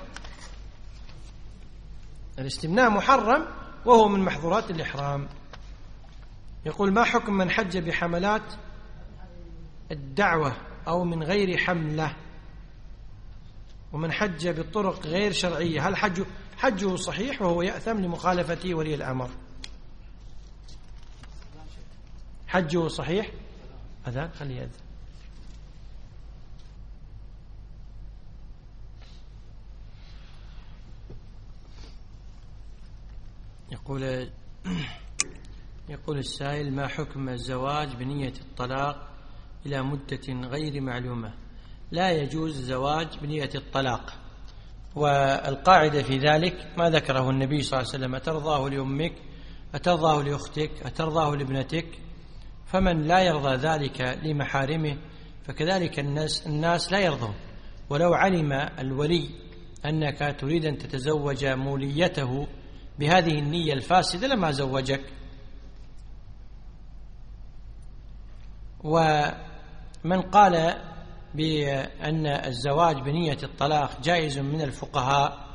الاستمناء محرم وهو من محظورات الإحرام. يقول: ما حكم من حج بحملات الدعوة أو من غير حملة، ومن حج بالطرق غير شرعية، هل حجه حجه صحيح وهو يأثم لمخالفته ولي الأمر؟ حجه صحيح؟ أذان خليه يأذن. يقول يقول السائل: ما حكم الزواج بنية الطلاق إلى مدة غير معلومة؟ لا يجوز الزواج بنية الطلاق، والقاعدة في ذلك ما ذكره النبي صلى الله عليه وسلم: أترضاه لأمك، أترضاه لأختك، أترضاه لابنتك. فمن لا يرضى ذلك لمحارمه فكذلك الناس, الناس لا يرضون. ولو علم الولي أنك تريد أن تتزوج موليته بهذه النية الفاسدة لما زوجك. ومن قال بأن الزواج بنية الطلاق جائز من الفقهاء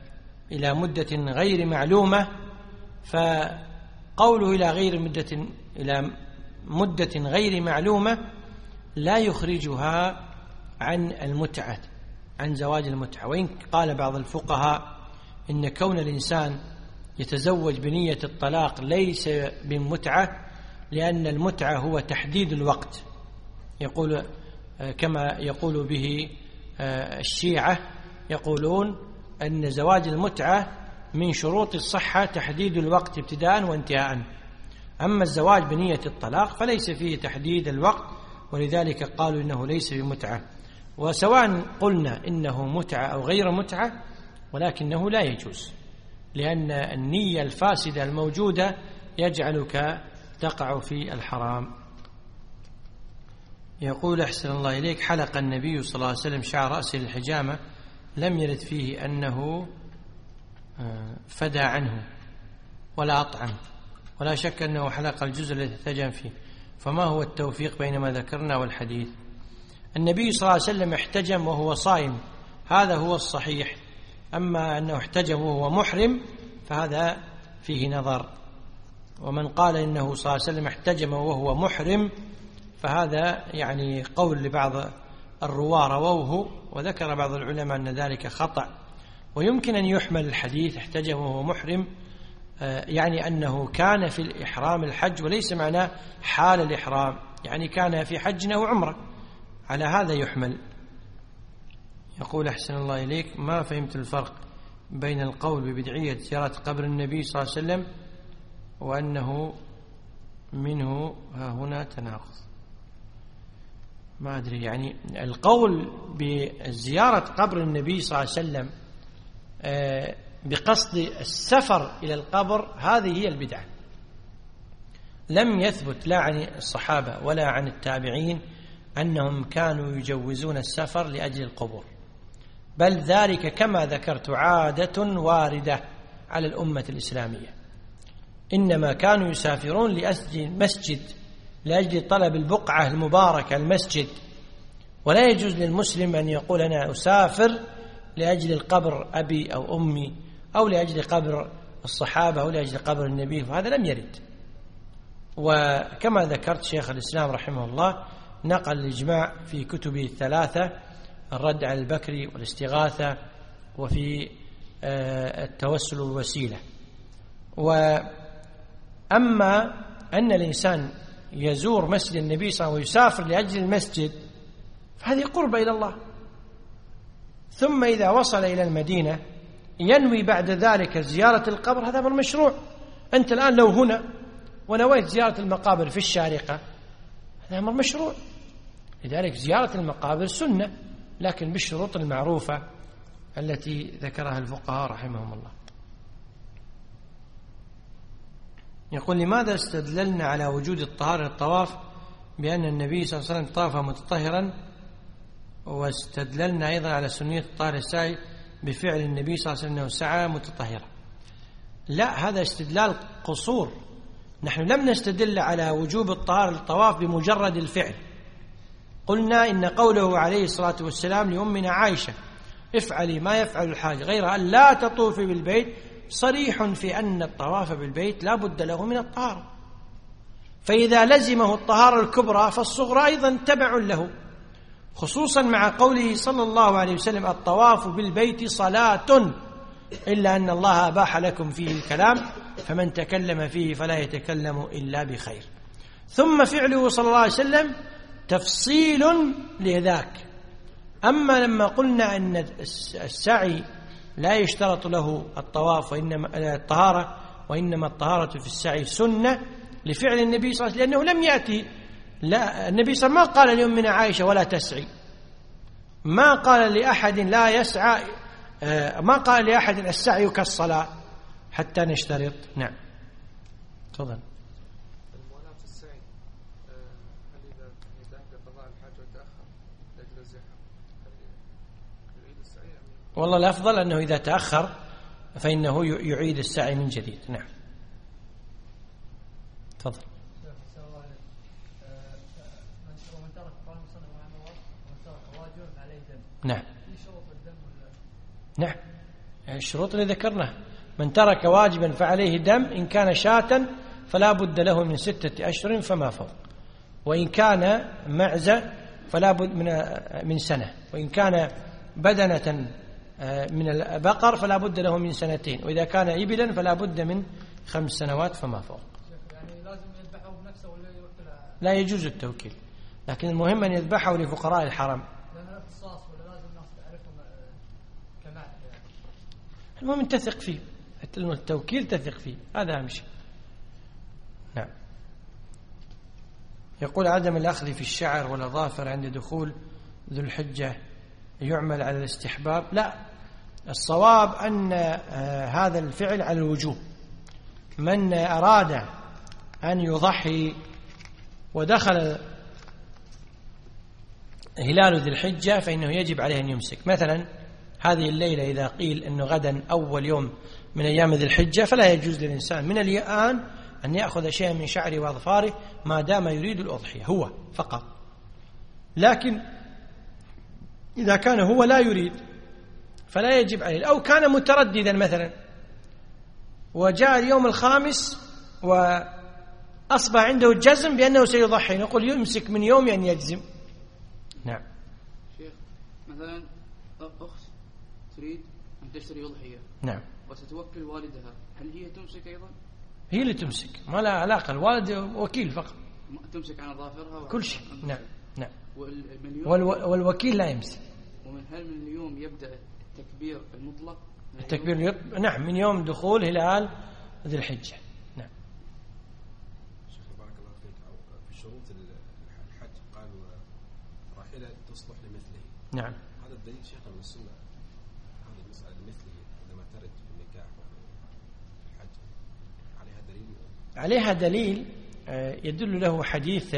إلى مدة غير معلومة، فقوله إلى غير مدة إلى مدة غير معلومة لا يخرجها عن المتعة، عن زواج المتعة. وإن قال بعض الفقهاء إن كون الإنسان يتزوج بنية الطلاق ليس بمتعة، لأن المتعة هو تحديد الوقت، يقول كما يقول به الشيعة، يقولون أن زواج المتعة من شروط الصحة تحديد الوقت ابتداء وانتهاء. أما الزواج بنية الطلاق فليس فيه تحديد الوقت، ولذلك قالوا إنه ليس بمتعة. وسواء قلنا إنه متعة أو غير متعة، ولكنه لا يجوز، لأن النية الفاسدة الموجودة يجعلك تقع في الحرام. يقول أحسن الله إليك: حلق النبي صلى الله عليه وسلم شعر رأسه للحجامة، لم يرد فيه أنه فدى عنه ولا أطعم، ولا شك أنه حلق الجزء الذي احتجم فيه، فما هو التوفيق بين ما ذكرنا والحديث؟ النبي صلى الله عليه وسلم احتجم وهو صائم، هذا هو الصحيح. أما أنه احتجم وهو محرم فهذا فيه نظر. ومن قال إنه صلى الله عليه وسلم احتجم وهو محرم فهذا يعني قول لبعض الرواة رووه، وذكر بعض العلماء أن ذلك خطأ. ويمكن أن يحمل الحديث احتجم وهو محرم يعني أنه كان في الإحرام الحج، وليس معناه حال الإحرام، يعني كان في حج أو عمرة، على هذا يحمل. يقول أحسن الله إليك: ما فهمت الفرق بين القول ببدعية زيارة قبر النبي صلى الله عليه وسلم وأنه منه ها هنا تناقض. ما أدري، يعني القول بزيارة قبر النبي صلى الله عليه وسلم بقصد السفر إلى القبر هذه هي البدعة. لم يثبت لا عن الصحابة ولا عن التابعين أنهم كانوا يجوزون السفر لأجل القبور، بل ذلك كما ذكرت عادة واردة على الأمة الإسلامية. إنما كانوا يسافرون لأجل مسجد، لأجل طلب البقعة المباركة المسجد. ولا يجوز للمسلم أن يقول أنا أسافر لأجل القبر أبي أو أمي، أو لأجل قبر الصحابة، أو لأجل قبر النبي، فهذا لم يرد. وكما ذكرت شيخ الإسلام رحمه الله نقل الإجماع في كتبه الثلاثة: الرد على البكري، والاستغاثة، وفي التوسل والوسيلة. وأما أن الإنسان يزور مسجد النبي صلى الله عليه وسلم ويسافر لأجل المسجد فهذه قربة إلى الله. ثم إذا وصل إلى المدينة ينوي بعد ذلك زيارة القبر، هذا أمر مشروع. أنت الآن لو هنا ونويت زيارة المقابر في الشارقة هذا أمر مشروع. لذلك زيارة المقابر سنة، لكن بالشروط المعروفة التي ذكرها الفقهاء رحمهم الله. يقول: لماذا استدللنا على وجود الطهارة للطواف بأن النبي صلى الله عليه وسلم طاف متطهرا، واستدللنا أيضا على سنية الطهارة السعي بفعل النبي صلى الله عليه وسلم أنه سعى متطهرا؟ لا، هذا استدلال قصور. نحن لم نستدل على وجوب الطهارة للطواف بمجرد الفعل. قلنا إن قوله عليه الصلاة والسلام لأمنا عائشة افعلي ما يفعل الحاج غير أن لا تطوفي بالبيت صريح في أن الطواف بالبيت لا بد له من الطهارة. فإذا لزمه الطهارة الكبرى فالصغرى أيضا تبع له، خصوصا مع قوله صلى الله عليه وسلم: الطواف بالبيت صلاة، إلا أن الله أباح لكم فيه الكلام، فمن تكلم فيه فلا يتكلم إلا بخير. ثم فعله صلى الله عليه وسلم تفصيل لذاك. أما لما قلنا أن السعي لا يشترط له الطواف وإنما الطهارة، وإنما الطهارة في السعي سنة لفعل النبي صلى الله عليه وسلم، لأنه لم يأتي لا النبي صلى الله عليه وسلم ما قال لأمنا عائشة ولا تسعي، ما قال لأحد لا يسعى، ما قال لأحد السعي كالصلاة حتى نشترط. نعم تفضل. الموالاة في السعي هل إذا ذهب لقضاء الحاجة وتأخر لأجل الزحام هل يعيد السعي أم؟ والله الأفضل أنه إذا تأخر فإنه يعيد السعي من جديد. نعم تفضل. نعم نعم الشروط اللي ذكرناها: من ترك واجبا فعليه دم، إن كان شاة فلا بد له من ستة أشهر فما فوق، وإن كان معزة فلا بد من من سنة، وإن كان بدنة من البقر فلا بد له من سنتين، وإذا كان إبلا فلا بد من خمس سنوات فما فوق. يعني لازم يذبحه بنفسه ولا يوكل؟ لا يجوز التوكيل، لكن المهم أن يذبحه لفقراء الحرم. لأنه اختصاص ولا لازم الناس تعرفهم كمال يعني. المهم تثق فيه، التوكيل تثق فيه، هذا أهم شيء. نعم. يقول عدم الأخذ في الشعر والأظافر عند دخول ذو الحجة يعمل على الاستحباب؟ لا، الصواب أن هذا الفعل على الوجوب. من أراد أن يضحي ودخل هلال ذي الحجة فإنه يجب عليه أن يمسك. مثلا هذه الليلة إذا قيل أنه غدا أول يوم من أيام ذي الحجة فلا يجوز للإنسان من الآن أن يأخذ شيئا من شعره وأظفاره ما دام يريد الأضحية هو فقط. لكن إذا كان هو لا يريد فلا يجب عليه، أو كان مترددا مثلا وجاء اليوم الخامس وأصبح عنده الجزم بأنه سيضحي، نقول يمسك من يوم أن يجزم. نعم. شيخ مثلا أخت تريد أن تشتري أضحية، نعم، وستوكل والدها، هل هي تمسك أيضا؟ هي اللي تمسك، ما لها علاقة، الوالد وكيل فقط، تمسك عن أظافرها كل شيء. نعم نعم. واليوم والوكيل لا يمسك. ومن هل من اليوم يبدأ التكبير المطلق؟ التكبير يب... نعم، من يوم دخول هلال ذي الحجة. نعم. شيخ بارك الله فيك، أو في شروط الحج قالوا راحلة تصلح لمثله. نعم. هذا الدليل شيخنا من السنة، هذه المسألة لمثله عندما ترد في النكاح والحج، عليها دليل؟ عليها دليل يدل له حديث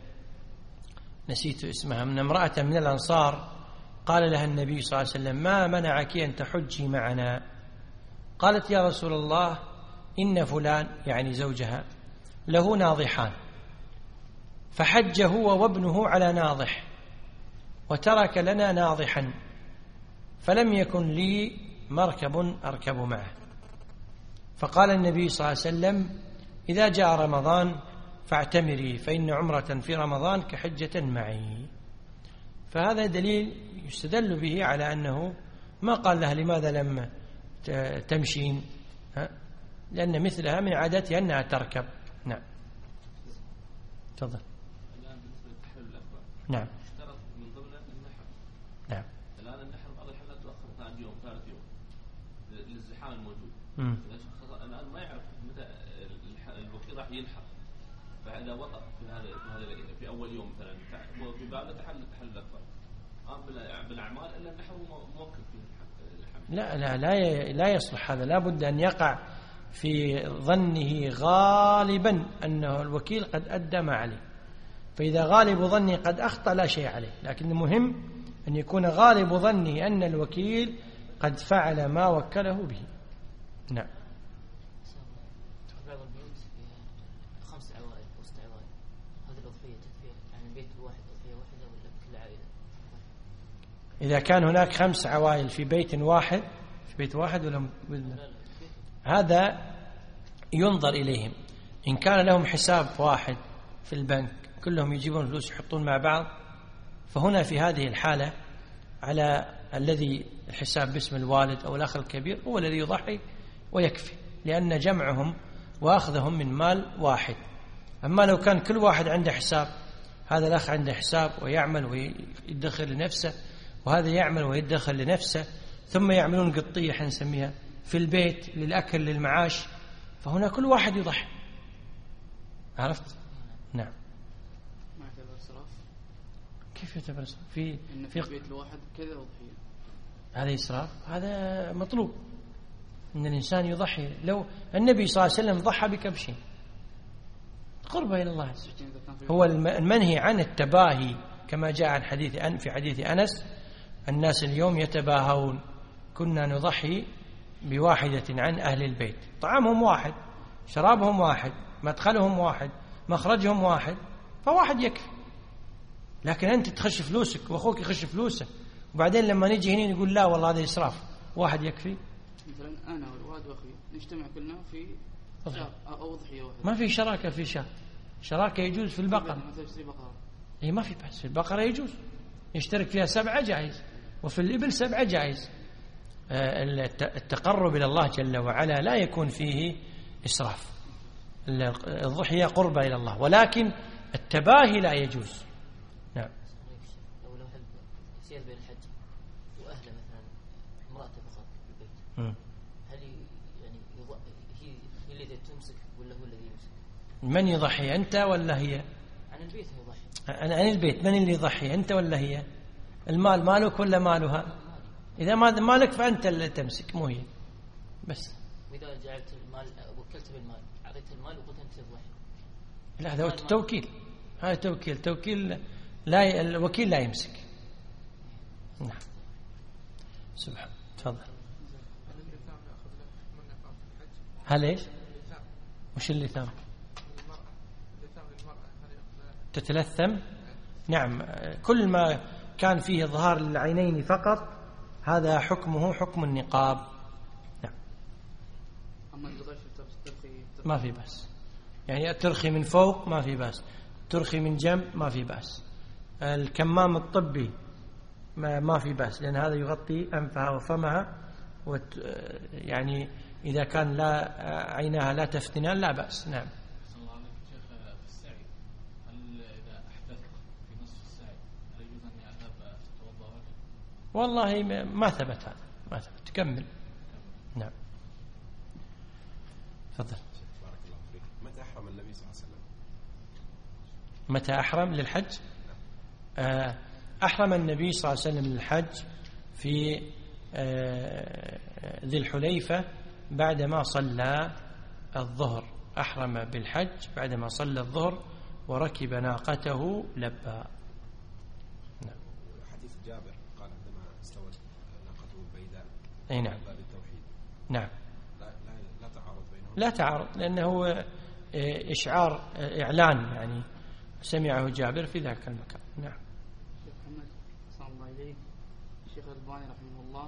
نسيت اسمها، من امرأة من الأنصار قال لها النبي صلى الله عليه وسلم ما منعك أن تحجي معنا؟ قالت يا رسول الله إن فلان يعني زوجها له ناضحان، فحج هو وابنه على ناضح وترك لنا ناضحا، فلم يكن لي مركب أركب معه. فقال النبي صلى الله عليه وسلم إذا جاء رمضان فاعتمري فإن عمرة في رمضان كحجة معي. فهذا دليل يستدل به على أنه ما قال لها لماذا لم تمشين، لأن مثلها من عادتها أنها تركب. نعم. تفضل. الآن بالنسبة للتحلل الأكبر، نعم، اشترط من ضمن النحر. نعم. الآن النحر بعض الحالات تؤخر ثاني يوم ثالث يوم للزحام الموجود. مم. الآن ما يعرف متى الوكيل راح ينحر، فإذا وقف في هذا في أول يوم مثلا وفي باله تحلل التحلل الأكبر، قام بالأعمال إلا النحر موقف فيه الحمل. لا لا لا لا يصلح هذا، لا بد أن يقع في ظنه غالبا أنه الوكيل قد أدى ما عليه، فإذا غالب ظنه قد أخطأ لا شيء عليه، لكن المهم أن يكون غالب ظنه أن الوكيل قد فعل ما وكله به. نعم. بعض البيوت فيها خمس عوائل وست عوائل، هذه الأضحية تكفي يعني بيت واحد أضحية واحدة ولا كل عائلة؟ إذا كان هناك خمس عوائل في بيت واحد، في بيت واحد ولا م... هذا ينظر إليهم، إن كان لهم حساب واحد في البنك كلهم يجيبون فلوس يحطون مع بعض، فهنا في هذه الحالة على الذي الحساب باسم الوالد أو الأخ الكبير هو الذي يضحي ويكفي، لأن جمعهم وأخذهم من مال واحد. أما لو كان كل واحد عنده حساب، هذا الأخ عنده حساب ويعمل ويدخل لنفسه، وهذا يعمل ويدخل لنفسه، ثم يعملون قطية حنسميها في البيت للأكل للمعاش، فهنا كل واحد يضحي. عرفت؟ نعم. ما يعتبر إسراف؟ كيف يعتبر إسراف؟ في إن في بيت الواحد كذا أضحية، هذا إسراف، هذا مطلوب أن الإنسان يضحي. لو النبي صلى الله عليه وسلم ضحى بكبشين قربة إلى الله، هو المنهي عن التباهي كما جاء عن حديث أن في حديث أنس الناس اليوم يتباهون، كنا نضحي بواحدة عن أهل البيت، طعامهم واحد، شرابهم واحد، مدخلهم واحد، مخرجهم واحد، فواحد يكفي. لكن أنت تخش فلوسك وأخوك يخش فلوسه، وبعدين لما نيجي هنا نقول لا والله هذا إسراف، واحد يكفي. مثلا أنا والوالد وأخي نجتمع كلنا في أو أضحية واحدة. ما في شراكة في شاة، شراكة يجوز في البقرة. مثلا اشتري بقرة. إيه ما في بأس، في البقرة يجوز يشترك فيها سبعة جائز، وفي الإبل سبعة جائز. التقرب إلى الله جل وعلا لا يكون فيه إسراف، الضحية قربة إلى الله، ولكن التباهي لا يجوز. نعم. لو لو حب يسير بين الحج وأهله مثلا امرأته فقط في البيت، م. هل يعني يض... هي هي اللي تمسك ولا هو الذي يمسك؟ من يضحي، أنت ولا هي؟ عن البيت هو يضحي. عن البيت من اللي يضحي، أنت ولا هي؟ المال مالك ولا مالها؟ إذا ما مالك فأنت اللي تمسك مو هي بس. وإذا جعلت المال وكلت بالمال، أعطيت المال وقلت أنت تضحي. لا هذا توكيل، هذا توكيل، توكيل لا ي... الوكيل لا يمسك. نعم. سبحان. تفضل. هل ايش؟ وش اللثام؟ تتلثم؟ نعم، كل ما كان فيه إظهار العينين فقط هذا حكمه حكم النقاب. نعم. ما في بس، يعني ترخي من فوق ما في بس، ترخي من جنب ما في بس. الكمام الطبي ما, ما في بس، لأن هذا يغطي أنفها وفمها، وت يعني إذا كان لا عينها لا تفتنان لا بأس. نعم. والله ما ثبت هذا، ما ثبت. تكمل. نعم. تفضل. بارك الله فيك. متى أحرم النبي صلى الله عليه وسلم؟ متى أحرم للحج؟ أحرم النبي صلى الله عليه وسلم للحج في ذي الحليفة بعدما صلى الظهر. أحرم بالحج بعدما صلى الظهر وركب ناقته لبى. نعم. حديث جابر قال عندما استوت ناقته البيداء. أي نعم. بالتوحيد. نعم. لا لا لا تعارض بينهم. لا تعارض، لأنه إشعار إعلان يعني سمعه جابر في ذاك المكان. نعم. شيخ محمد صلى الله عليه الشيخ الألباني رحمه الله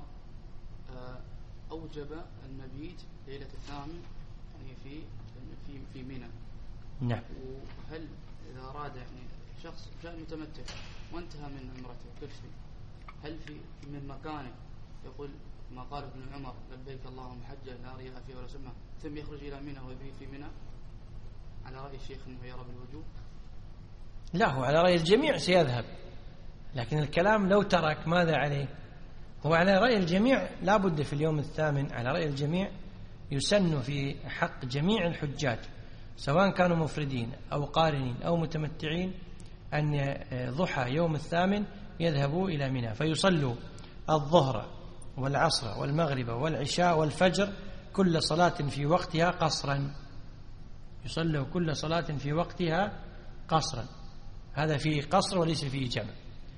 أوجب المبيت ليلة الثامن يعني في في في منى. نعم. وهل إذا أراد يعني شخص جاء متمتع وانتهى من عمرته وكل شيء، هل في من مكانه يقول ما قال ابن عمر لبيك اللهم حجا لا رياء فيه ولا سمعة، ثم يخرج إلى منى ويبيت في منى على رأي الشيخ أنه يرى بالوجوب؟ لا، هو على رأي الجميع سيذهب، لكن الكلام لو ترك ماذا عليه؟ هو على رأي الجميع لا بد في اليوم الثامن، على رأي الجميع يسن في حق جميع الحجاج سواء كانوا مفردين أو قارنين أو متمتعين أن ضحى يوم الثامن يذهبوا إلى منى فيصلوا الظهر والعصر والمغرب والعشاء والفجر كل صلاة في وقتها قصرا، يصلوا كل صلاة في وقتها قصرا. هذا فيه قصر وليس فيه جمع.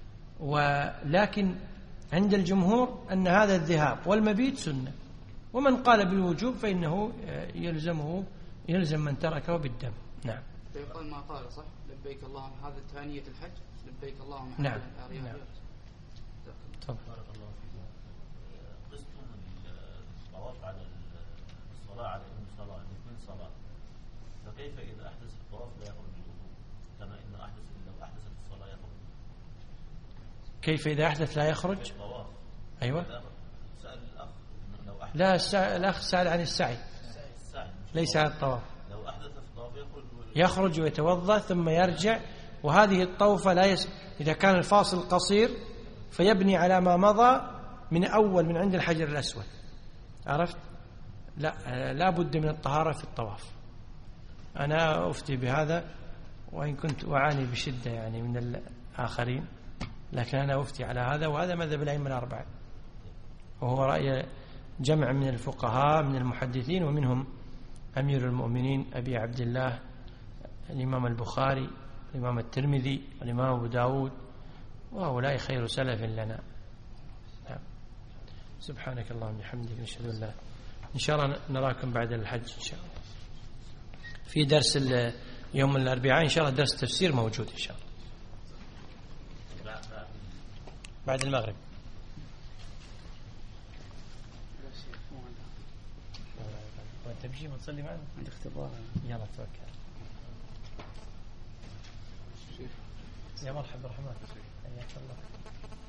ولكن عند الجمهور أن هذا الذهاب والمبيت سنة، ومن قال بالوجوب فإنه يلزمه يلزم من تركه بالدم. نعم. فيقال ما قال صح لبيك اللهم، هذا ثانية الحج لبيك اللهم حجا. نعم. نعم. بارك الله فيكم. قستم الطواف على الصلاة على إنه صلاة الاثنين صلاة، فكيف إذا أحدث الطواف لا يخرج الوضوء كما إنه أحدث لو أحدثت الصلاة يخرج؟ كيف إذا أحدث لا يخرج؟ الطواف. أيوة. سأل الأخ لو أحدث. لا السع... الأخ سأل عن السعي، السعي ليس عن الطواف. لو أحدث في الطواف يخرج يخرج ويتوضأ ثم يرجع، وهذه الطوفة لا يس... إذا كان الفاصل قصير فيبني على ما مضى من أول من عند الحجر الأسود. عرفت؟ لا لا بد من الطهارة في الطواف. أنا أفتي بهذا وإن كنت أعاني بشدة يعني من الآخرين، لكن أنا أفتي على هذا، وهذا مذهب الأئمة الأربعة، وهو رأي جمع من الفقهاء من المحدثين، ومنهم أمير المؤمنين أبي عبد الله الإمام البخاري الإمام الترمذي والإمام أبو داود، وهؤلاء خير سلف لنا. نعم. سبحانك اللهم وبحمدك نشهد أن لا إن شاء الله نراكم بعد الحج إن شاء الله في درس يوم الأربعاء إن شاء الله، درس تفسير موجود إن شاء الله بعد المغرب. تمشي ما تصلي معنا؟ عندي اختبار. يلا توكل. يا مرحبا الرحمن، حياك الله.